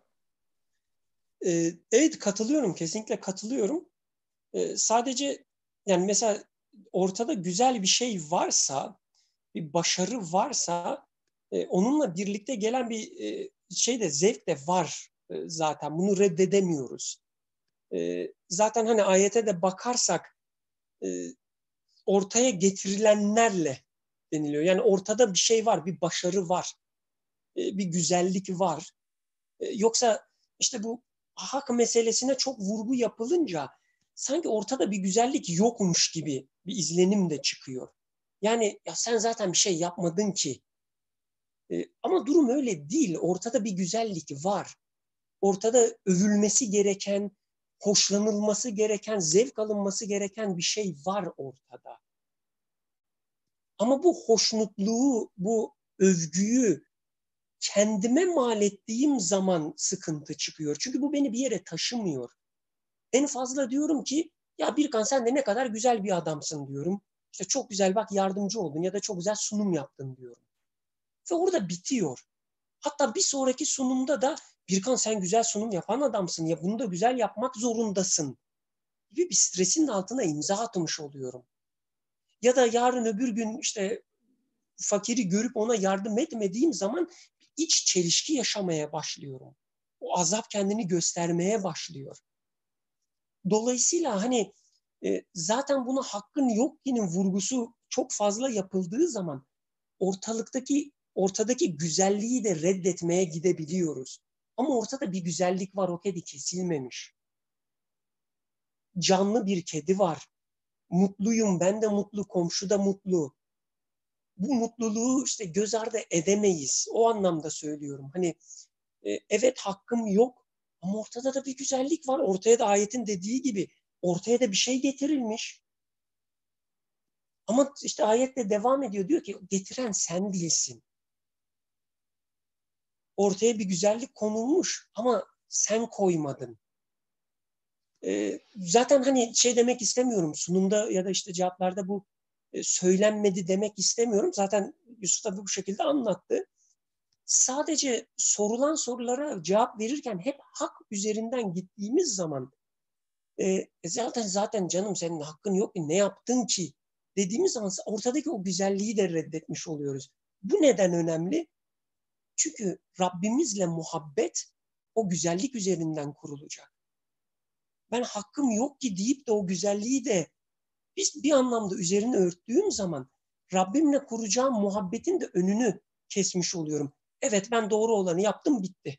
Ee, evet, katılıyorum. Kesinlikle katılıyorum. Ee, sadece yani mesela ortada güzel bir şey varsa, bir başarı varsa e, onunla birlikte gelen bir e, şey de, zevk de var e, zaten. Bunu reddedemiyoruz. E, zaten hani ayete de bakarsak e, ortaya getirilenlerle deniliyor. Yani ortada bir şey var, bir başarı var, e, bir güzellik var. E, yoksa işte bu hak meselesine çok vurgu yapılınca sanki ortada bir güzellik yokmuş gibi bir izlenim de çıkıyor. Yani ya sen zaten bir şey yapmadın ki. E, ama durum öyle değil. Ortada bir güzellik var. Ortada övülmesi gereken, hoşlanılması gereken, zevk alınması gereken bir şey var ortada. Ama bu hoşnutluğu, bu övgüyü kendime mal ettiğim zaman sıkıntı çıkıyor. Çünkü bu beni bir yere taşımıyor. En fazla diyorum ki ya Birkan sen de ne kadar güzel bir adamsın diyorum. İşte çok güzel bak yardımcı oldun ya da çok güzel sunum yaptın diyorum. Ve orada bitiyor. Hatta bir sonraki sunumda da Birkan sen güzel sunum yapan adamsın ya bunu da güzel yapmak zorundasın gibi bir stresin altına imza atmış oluyorum. Ya da yarın öbür gün işte fakiri görüp ona yardım etmediğim zaman iç çelişki yaşamaya başlıyorum. O azap kendini göstermeye başlıyor. Dolayısıyla hani e, zaten buna hakkın yok ki'nin vurgusu çok fazla yapıldığı zaman ortalıktaki ortadaki güzelliği de reddetmeye gidebiliyoruz. Ama ortada bir güzellik var, o kedi kesilmemiş. Canlı bir kedi var. Mutluyum, ben de mutlu, komşu da mutlu. Bu mutluluğu işte göz ardı edemeyiz. O anlamda söylüyorum. Hani e, evet hakkım yok ama ortada da bir güzellik var. Ortaya da ayetin dediği gibi ortaya da bir şey getirilmiş. Ama işte ayette devam ediyor. Diyor ki getiren sen değilsin. Ortaya bir güzellik konulmuş ama sen koymadın. E, zaten hani şey demek istemiyorum. Sunumda ya da işte cevaplarda bu e, söylenmedi demek istemiyorum. Zaten Yusuf da bu şekilde anlattı. Sadece sorulan sorulara cevap verirken hep hak üzerinden gittiğimiz zaman e, zaten zaten canım senin hakkın yok ki ne yaptın ki dediğimiz zaman ortadaki o güzelliği de reddetmiş oluyoruz. Bu neden önemli? Çünkü Rabbimizle muhabbet o güzellik üzerinden kurulacak. Ben hakkım yok ki deyip de o güzelliği de biz bir anlamda üzerine örttüğüm zaman Rabbimle kuracağım muhabbetin de önünü kesmiş oluyorum. Evet ben doğru olanı yaptım, bitti.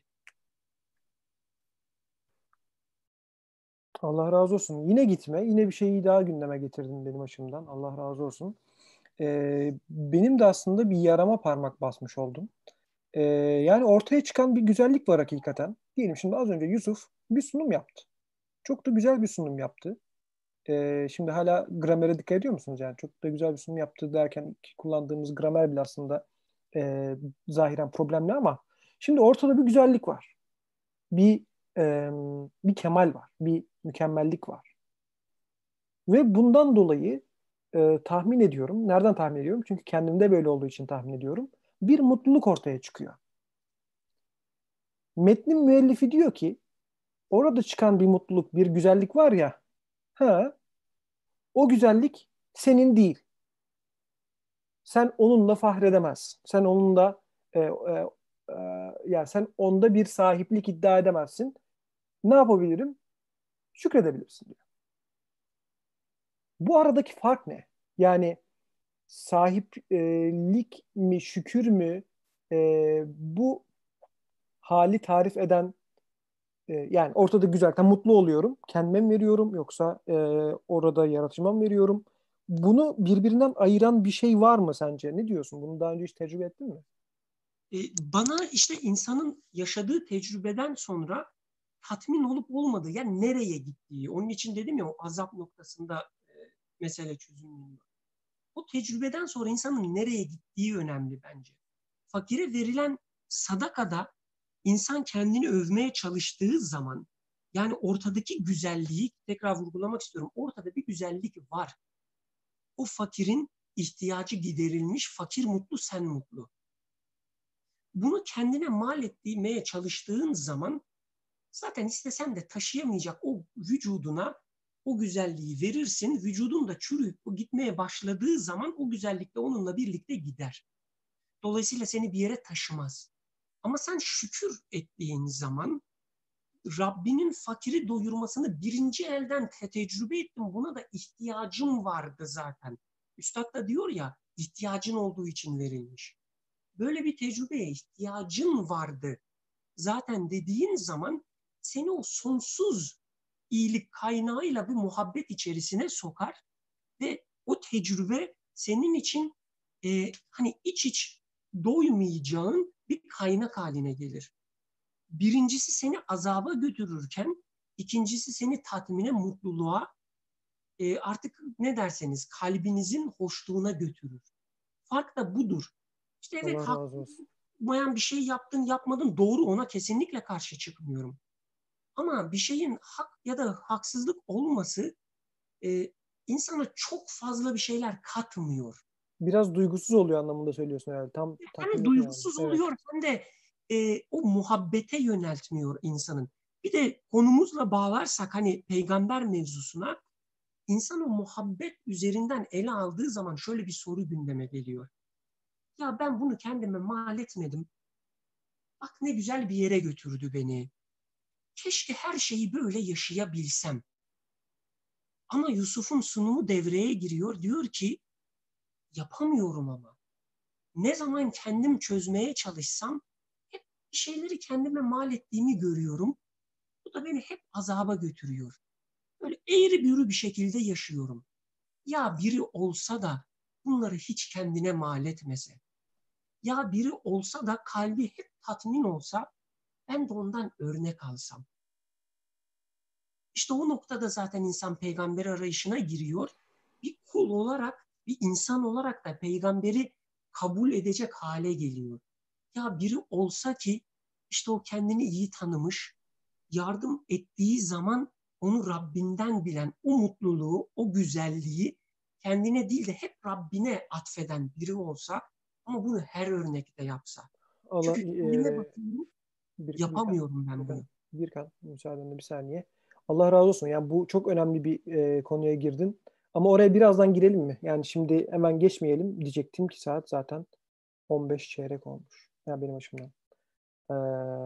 Allah razı olsun. Yine gitme. Yine bir şeyi daha gündeme getirdin benim açımdan. Allah razı olsun. Ee, benim de aslında bir yarama parmak basmış oldum. Ee, yani ortaya çıkan bir güzellik var hakikaten. Diyelim şimdi az önce Yusuf bir sunum yaptı. Çok da güzel bir sunum yaptı. Ee, şimdi hala gramere dikkat ediyor musunuz? Yani çok da güzel bir sunum yaptı derken kullandığımız gramer bile aslında e, zahiren problemli ama şimdi ortada bir güzellik var. Bir e, bir kemal var. Bir mükemmellik var. Ve bundan dolayı e, tahmin ediyorum. Nereden tahmin ediyorum? Çünkü kendimde böyle olduğu için tahmin ediyorum. Bir mutluluk ortaya çıkıyor. Metnin müellifi diyor ki orada çıkan bir mutluluk, bir güzellik var ya, ha, o güzellik senin değil. Sen onunla fahredemezsin. Sen onunla e, e, e, yani sen onda bir sahiplik iddia edemezsin. Ne yapabilirim? Şükredebilirsin diyor. Bu aradaki fark ne? Yani sahiplik mi, şükür mü, e, bu hali tarif eden e, yani ortada güzelken mutlu oluyorum. Kendime mi veriyorum yoksa e, orada yaratıcıma mı veriyorum? Bunu birbirinden ayıran bir şey var mı sence? Ne diyorsun? Bunu daha önce hiç tecrübe ettin mi? E, bana işte insanın yaşadığı tecrübeden sonra tatmin olup olmadığı, yani nereye gittiği. Onun için dedim ya o azap noktasında e, mesele çözülmüyor. o tecrübeden sonra insanın nereye gittiği önemli bence. Fakire verilen sadakada insan kendini övmeye çalıştığı zaman, yani ortadaki güzelliği tekrar vurgulamak istiyorum. Ortada bir güzellik var. O fakirin ihtiyacı giderilmiş, fakir mutlu, sen mutlu. Bunu kendine mal etmeye çalıştığın zaman zaten istesen de taşıyamayacak o vücuduna o güzelliği verirsin. Vücudun da çürüyüp gitmeye başladığı zaman o güzellik de onunla birlikte gider. Dolayısıyla seni bir yere taşımaz. Ama sen şükür ettiğin zaman Rabbinin fakiri doyurmasını birinci elden te- tecrübe ettim. Buna da ihtiyacım vardı zaten. Üstad da diyor ya, ihtiyacın olduğu için verilmiş. Böyle bir tecrübeye ihtiyacın vardı zaten dediğin zaman seni o sonsuz iyilik kaynağıyla bir muhabbet içerisine sokar ve o tecrübe senin için e, hani iç iç doymayacağın bir kaynak haline gelir. Birincisi seni azaba götürürken, ikincisi seni tatmine, mutluluğa, e, artık ne derseniz kalbinizin hoşluğuna götürür. Fark da budur. İşte evet, Allah razı olsun. Hakmayan bir şey yaptın, yapmadın, doğru, ona kesinlikle karşı çıkmıyorum. Ama bir şeyin hak ya da haksızlık olması e, insana çok fazla bir şeyler katmıyor. Biraz duygusuz oluyor anlamında söylüyorsun herhalde. Tam Hem duygusuz oluyor evet. Hem de e, o muhabbete yöneltmiyor insanın. Bir de konumuzla bağlarsak hani peygamber mevzusuna, insan o muhabbet üzerinden ele aldığı zaman şöyle bir soru gündeme geliyor. Ya ben bunu kendime mal etmedim. Bak ne güzel bir yere götürdü beni. Keşke her şeyi böyle yaşayabilsem. Ama Yusuf'un sunumu devreye giriyor. Diyor ki yapamıyorum ama. Ne zaman kendim çözmeye çalışsam hep bir şeyleri kendime mal ettiğimi görüyorum. Bu da beni hep azaba götürüyor. Böyle eğri büğrü bir şekilde yaşıyorum. Ya biri olsa da bunları hiç kendine mal etmese. Ya biri olsa da kalbi hep tatmin olsa, ben de ondan örnek alsam. İşte o noktada zaten insan peygamber arayışına giriyor. Bir kul olarak, bir insan olarak da peygamberi kabul edecek hale geliyor. Ya biri olsa ki işte o kendini iyi tanımış, yardım ettiği zaman onu Rabbinden bilen o mutluluğu, o güzelliği kendine değil de hep Rabbine atfeden biri olsa, ama bunu her örnekte yapsa. Allah, Çünkü kendime e, bakıyorum, bir, yapamıyorum ben bir, bunu. Birkan, müsaadenle bir saniye. Allah razı olsun. Yani bu çok önemli bir e, konuya girdin. Ama oraya birazdan girelim mi? Yani şimdi hemen geçmeyelim. Diyecektim ki saat zaten on beş çeyrek olmuş. Yani benim açımdan. Ee,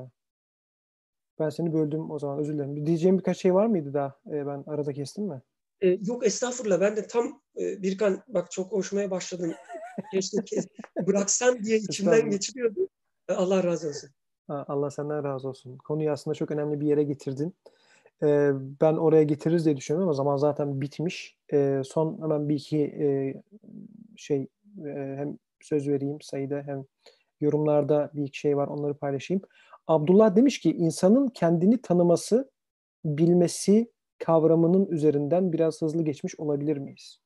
ben seni böldüm o zaman, özür dilerim. Diyeceğim birkaç şey var mıydı daha? Ee, ben arada kestim mi? Ee, yok estağfurullah, ben de tam e, Birkan bak çok hoşmaya başladın. Keşke kes, bıraksan diye içimden geçiriyordu. Ee, Allah razı olsun. Allah senden razı olsun. Konuyu aslında çok önemli bir yere getirdin. Ee, ben oraya getiririz diye düşünüyorum ama zaman zaten bitmiş. Ee, son hemen bir iki e, şey e, hem söz vereyim sayıda hem yorumlarda bir iki şey var, onları paylaşayım. Abdullah demiş ki insanın kendini tanıması, bilmesi kavramının üzerinden biraz hızlı geçmiş olabilir miyiz?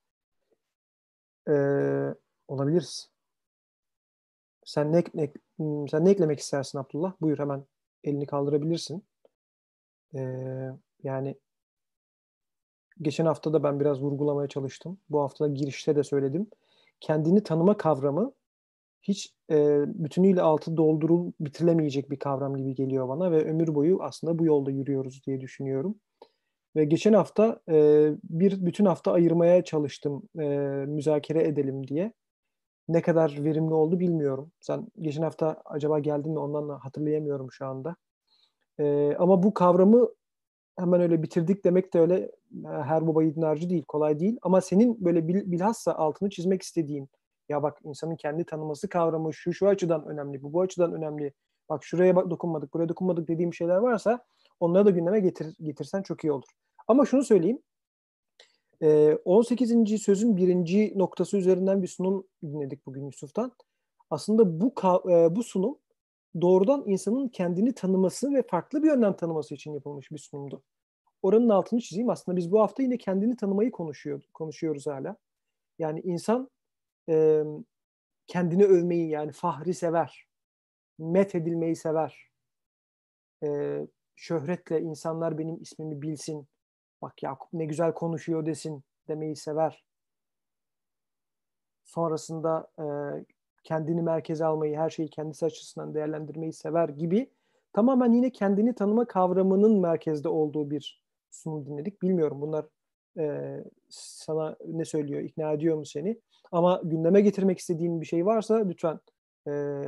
Ee, olabiliriz. Sen ne, ne, sen ne eklemek istersin Abdullah? Buyur, hemen elini kaldırabilirsin. Ee, yani geçen hafta da ben biraz vurgulamaya çalıştım. Bu hafta girişte de söyledim. Kendini tanıma kavramı hiç e, bütünüyle altı doldurulup bitirilemeyecek bir kavram gibi geliyor bana ve ömür boyu aslında bu yolda yürüyoruz diye düşünüyorum. Ve geçen hafta e, bir bütün hafta ayırmaya çalıştım e, müzakere edelim diye. Ne kadar verimli oldu bilmiyorum. Sen geçen hafta acaba geldin mi, ondan da hatırlayamıyorum şu anda. E, ama bu kavramı hemen öyle bitirdik demek de öyle her baba yiğidin harcı değil, kolay değil. Ama senin böyle bil, bilhassa altını çizmek istediğin, ya bak insanın kendi tanıması kavramı şu şu açıdan önemli, bu bu açıdan önemli. Bak şuraya bak dokunmadık, buraya dokunmadık dediğim şeyler varsa onları da gündeme getir, getirsen çok iyi olur. Ama şunu söyleyeyim. on sekizinci sözün birinci noktası üzerinden bir sunum dinledik bugün Yusuf'tan. Aslında bu bu sunum doğrudan insanın kendini tanıması ve farklı bir yönden tanıması için yapılmış bir sunumdu. Oranın altını çizeyim. Aslında biz bu hafta yine kendini tanımayı konuşuyor, konuşuyoruz hala. Yani insan e, kendini övmeyi, yani fahri sever. Methedilmeyi sever. E, şöhretle insanlar benim ismimi bilsin. Bak Yakup ne güzel konuşuyor desin demeyi sever. Sonrasında e, kendini merkeze almayı, her şeyi kendisi açısından değerlendirmeyi sever gibi tamamen yine kendini tanıma kavramının merkezde olduğu bir sunum dinledik. Bilmiyorum bunlar e, sana ne söylüyor, ikna ediyor mu seni? Ama gündeme getirmek istediğin bir şey varsa lütfen e,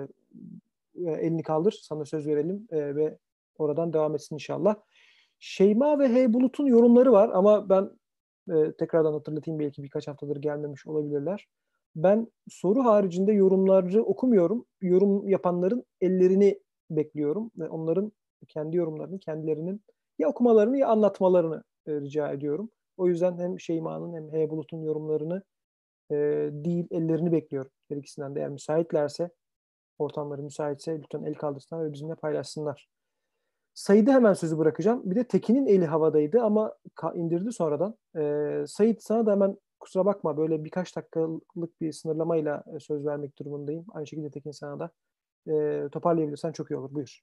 elini kaldır, sana söz verelim e, ve oradan devam etsin inşallah. Şeyma ve Hey Bulut'un yorumları var ama ben e, tekrardan hatırlatayım, belki birkaç haftadır gelmemiş olabilirler. Ben soru haricinde yorumları okumuyorum. Yorum yapanların ellerini bekliyorum ve onların kendi yorumlarını, kendilerinin ya okumalarını ya anlatmalarını e, rica ediyorum. O yüzden hem Şeyma'nın hem Hey Bulut'un yorumlarını e, değil, ellerini bekliyorum. Her ikisinden de eğer müsaitlerse, ortamları müsaitse lütfen el kaldırsınlar ve bizimle paylaşsınlar. Said'e hemen sözü bırakacağım. Bir de Tekin'in eli havadaydı ama indirdi sonradan. Ee, Said, sana da hemen kusura bakma, böyle birkaç dakikalık bir sınırlamayla söz vermek durumundayım. Aynı şekilde Tekin, sana da. Ee, toparlayabilirsen çok iyi olur. Buyur.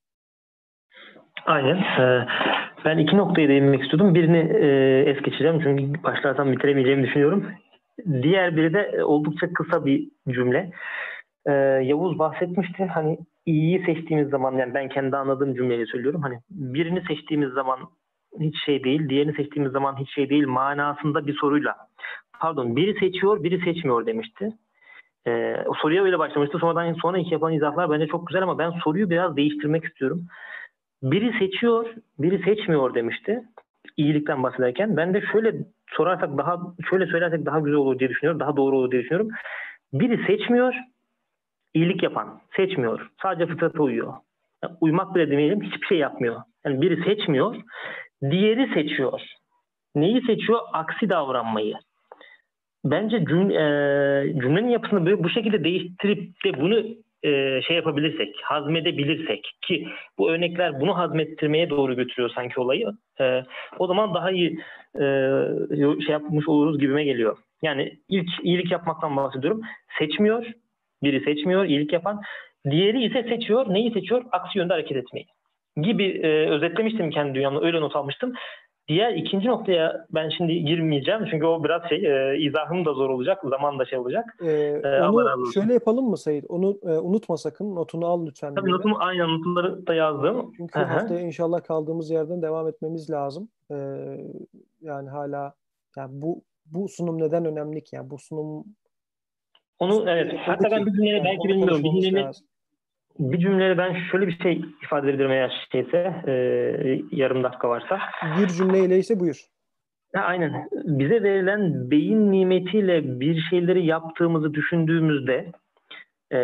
Aynen. Ee, ben iki noktaya değinmek istiyordum. Birini e, es geçeceğim çünkü başlarsam bitiremeyeceğimi düşünüyorum. Diğer biri de oldukça kısa bir cümle. Ee, Yavuz bahsetmişti, hani iyiyi seçtiğimiz zaman, yani ben kendi anladığım cümleyi söylüyorum, hani birini seçtiğimiz zaman hiç şey değil, diğerini seçtiğimiz zaman hiç şey değil manasında bir soruyla, pardon biri seçiyor biri seçmiyor demişti. Ee, o soruya öyle başlamıştı, sonradan sonra iki yapan izahlar bence çok güzel ama ben soruyu biraz değiştirmek istiyorum. Biri seçiyor biri seçmiyor demişti iyilikten bahsederken. Ben de şöyle sorarsak daha, şöyle söylersek daha güzel olur diye düşünüyorum, daha doğru olur diye düşünüyorum. Biri seçmiyor, İyilik yapan, seçmiyor. Sadece fıtrata uyuyor. Yani uymak bile demeyelim, hiçbir şey yapmıyor. Yani biri seçmiyor, diğeri seçiyor. Neyi seçiyor? Aksi davranmayı. Bence cümle, e, cümlenin yapısını böyle bu şekilde değiştirip de bunu e, şey yapabilirsek, hazmedebilirsek, ki bu örnekler bunu hazmettirmeye doğru götürüyor sanki olayı. E, o zaman daha iyi e, şey yapmış oluruz gibime geliyor. Yani ilk iyilik yapmaktan bahsediyorum. Seçmiyor. Biri seçmiyor, iyilik yapan. Diğeri ise seçiyor. Neyi seçiyor? Aksi yönde hareket etmeyi. Gibi e, özetlemiştim kendi dünyamda. Öyle not almıştım. Diğer ikinci noktaya ben şimdi girmeyeceğim. Çünkü o biraz şey, e, izahım da zor olacak. Zaman da şey olacak. Ee, E, onu şöyle yapalım mı Said? Onu e, unutma sakın. Notunu al lütfen. Tabii notumu, aynen notları da yazdım. Çünkü Hı-hı. haftaya inşallah kaldığımız yerden devam etmemiz lazım. Ee, yani hala yani bu bu sunum neden önemli ki? Yani bu sunum Onu evet. Hatta ben bir cümleyle yani belki bilmiyorum. Bir cümleyle, bir cümleyle ben şöyle bir şey ifade edebilirim eğer şeyse, e, yarım dakika varsa. Bir cümleyle ise buyur. Ha, aynen. Bize verilen beyin nimetiyle bir şeyleri yaptığımızı düşündüğümüzde e,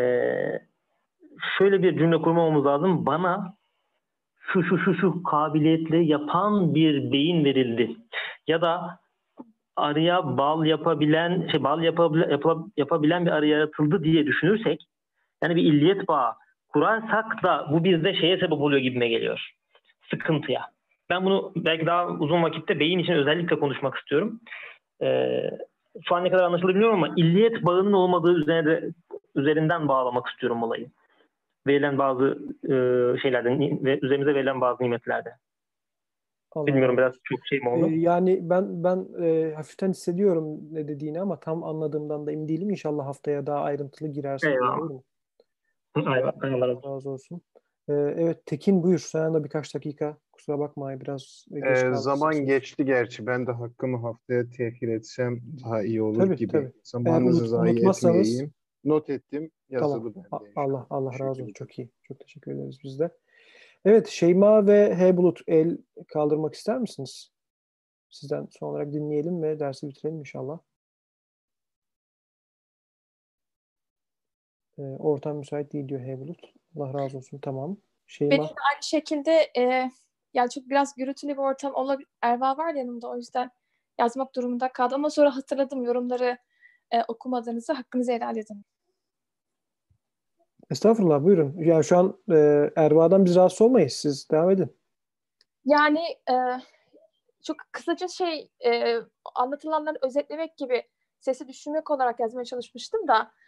şöyle bir cümle kurmamız lazım. Bana şu şu şu şu kabiliyetle yapan bir beyin verildi. Ya da arıya bal yapabilen, şey bal yapabilen, yapabilen bir arı yaratıldı diye düşünürsek, yani bir illiyet bağı kurarsak da bu bizde şeye sebep oluyor gibime geliyor. Sıkıntıya. Ben bunu belki daha uzun vakitte beyin için özellikle konuşmak istiyorum. Ee, şu an ne kadar anlaşılır bilmiyorum ama illiyet bağının olmadığı üzerine, üzerinden bağlamak istiyorum olayı. Verilen bazı e, şeylerden ve üzerimize verilen bazı nimetlerden. Allah Bilmiyorum Allah. Biraz çok şey mi oldu? Ee, yani ben ben e, hafiften hissediyorum ne dediğini ama tam anladığımdan da emin değilim. İnşallah haftaya daha ayrıntılı girersin. Eyvallah. Olur mu? Eyvallah. Allah razı olsun. Ee, evet Tekin buyur. Sana da birkaç dakika. Kusura bakma biraz geç ee, kaldı. Zaman Size. geçti gerçi. Ben de hakkımı haftaya tehir etsem daha iyi olur tabii, gibi. Tabii. Zamanınızı unut, zayi etmeyeyim. Not ettim. Yazılı tamam. bende. Allah Allah razı olsun. Çok iyi. Çok teşekkür ederiz biz de. Evet Şeyma ve Hey Bulut, el kaldırmak ister misiniz? Sizden son olarak dinleyelim ve dersi bitirelim inşallah. Ee, ortam müsait değil diyor Hey Bulut. Allah razı olsun. Tamam. Şeyma. Benim de aynı şekilde e, yani çok biraz gürültülü bir ortam olabilir. Erva var yanımda, o yüzden yazmak durumunda kaldım. Ama sonra hatırladım, yorumları e, okumadığınızı, hakkınızı helal edin. Estağfurullah buyurun. Yani şu an e, Erva'dan biz rahatsız olmayız. Siz devam edin. Yani e, çok kısaca şey e, anlatılanları özetlemek gibi sesi düşürmek olarak yazmaya çalışmıştım da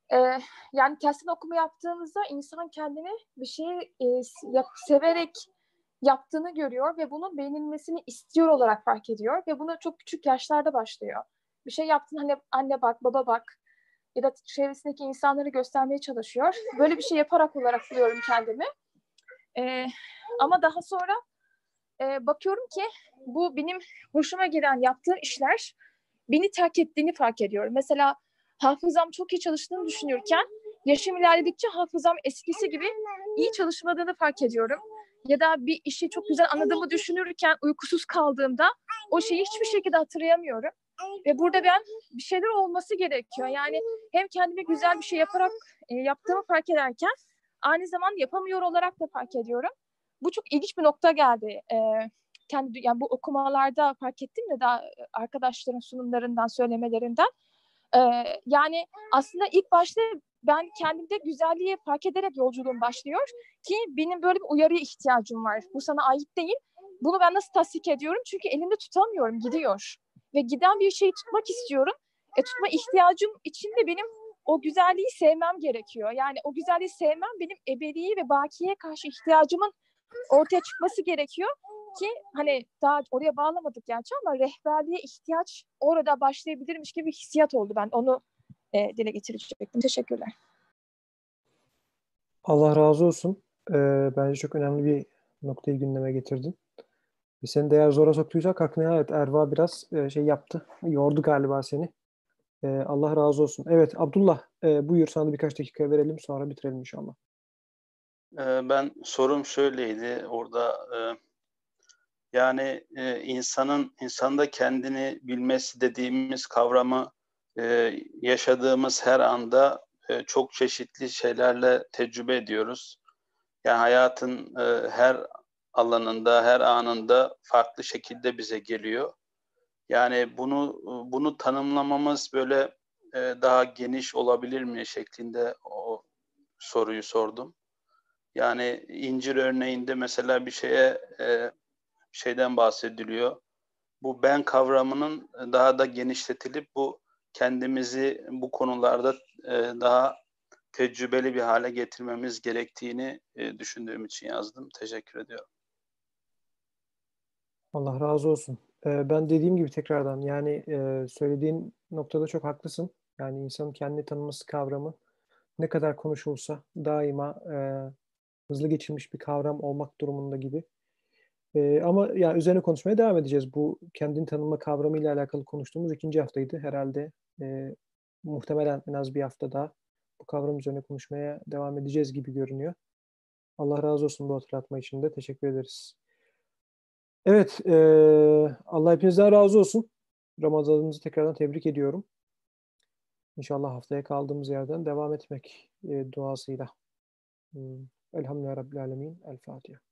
Ee, yani tersten okuma yaptığımızda insan kendini bir şeyi e, yap, severek yaptığını görüyor ve bunun beğenilmesini istiyor olarak fark ediyor ve bunu çok küçük yaşlarda başlıyor. Bir şey yaptın, hani anne bak, baba bak ya da çevresindeki insanları göstermeye çalışıyor. Böyle bir şey yaparak olarak buluyorum kendimi. Ee, ama daha sonra e, bakıyorum ki bu benim hoşuma giden yaptığım işler beni terk ettiğini fark ediyorum. Mesela hafızam çok iyi çalıştığını düşünürken yaşım ilerledikçe hafızam eskisi gibi iyi çalışmadığını fark ediyorum. Ya da bir işi çok güzel anladığımı düşünürken uykusuz kaldığımda o şeyi hiçbir şekilde hatırlayamıyorum. Ve burada ben bir şeyler olması gerekiyor. Yani hem kendime güzel bir şey yaparak e, yaptığımı fark ederken aynı zamanda yapamıyor olarak da fark ediyorum. Bu çok ilginç bir nokta geldi. E, kendi yani bu okumalarda fark ettim de daha arkadaşların sunumlarından, söylemelerinden. E, yani aslında ilk başta ben kendimde güzelliği fark ederek yolculuğum başlıyor ki benim böyle bir uyarıya ihtiyacım var. Bu sana ait değil. Bunu ben nasıl tasdik ediyorum? Çünkü elimde tutamıyorum, gidiyor. Ve giden bir şeyi tutmak istiyorum. E, tutma ihtiyacım için de benim o güzelliği sevmem gerekiyor. Yani o güzelliği sevmem benim ebediye ve bakiye karşı ihtiyacımın ortaya çıkması gerekiyor ki hani daha oraya bağlamadık gerçi ama rehberliğe ihtiyaç orada başlayabilirmiş gibi bir hissiyat oldu. Ben onu e, dile getirecektim. Teşekkürler. Allah razı olsun. Ee, bence çok önemli bir noktayı gündeme getirdin. Ve seni de eğer zora soktuysak hakkında evet Erva biraz e, şey yaptı. Yordu galiba seni. Ee, Allah razı olsun. Evet Abdullah e, buyur, sana da birkaç dakika verelim sonra bitirelim inşallah. Ee, Ben sorum şöyleydi orada e, yani e, insanın insanda kendini bilmesi dediğimiz kavramı e, yaşadığımız her anda e, çok çeşitli şeylerle tecrübe ediyoruz. Yani hayatın e, her alanında, her anında farklı şekilde bize geliyor. Yani bunu bunu tanımlamamız böyle e, daha geniş olabilir mi şeklinde o soruyu sordum. Yani incir örneğinde mesela bir şeye e, şeyden bahsediliyor. Bu ben kavramının daha da genişletilip bu kendimizi bu konularda e, daha tecrübeli bir hale getirmemiz gerektiğini e, düşündüğüm için yazdım. Teşekkür ediyorum. Allah razı olsun. Ee, ben dediğim gibi tekrardan yani e, söylediğin noktada çok haklısın. Yani insanın kendini tanıması kavramı ne kadar konuşulsa daima e, hızlı geçilmiş bir kavram olmak durumunda gibi. E, ama yani üzerine konuşmaya devam edeceğiz. Bu kendini tanıma kavramı ile alakalı konuştuğumuz ikinci haftaydı. Herhalde e, muhtemelen en az bir hafta daha bu kavram üzerine konuşmaya devam edeceğiz gibi görünüyor. Allah razı olsun bu hatırlatma için de. Teşekkür ederiz. Evet, e, Allah hepinizden razı olsun. Ramazanınızı tekrardan tebrik ediyorum. İnşallah haftaya kaldığımız yerden devam etmek e, duasıyla. Hmm. Elhamdülillahi Rabbil Alemin. El Fatiha.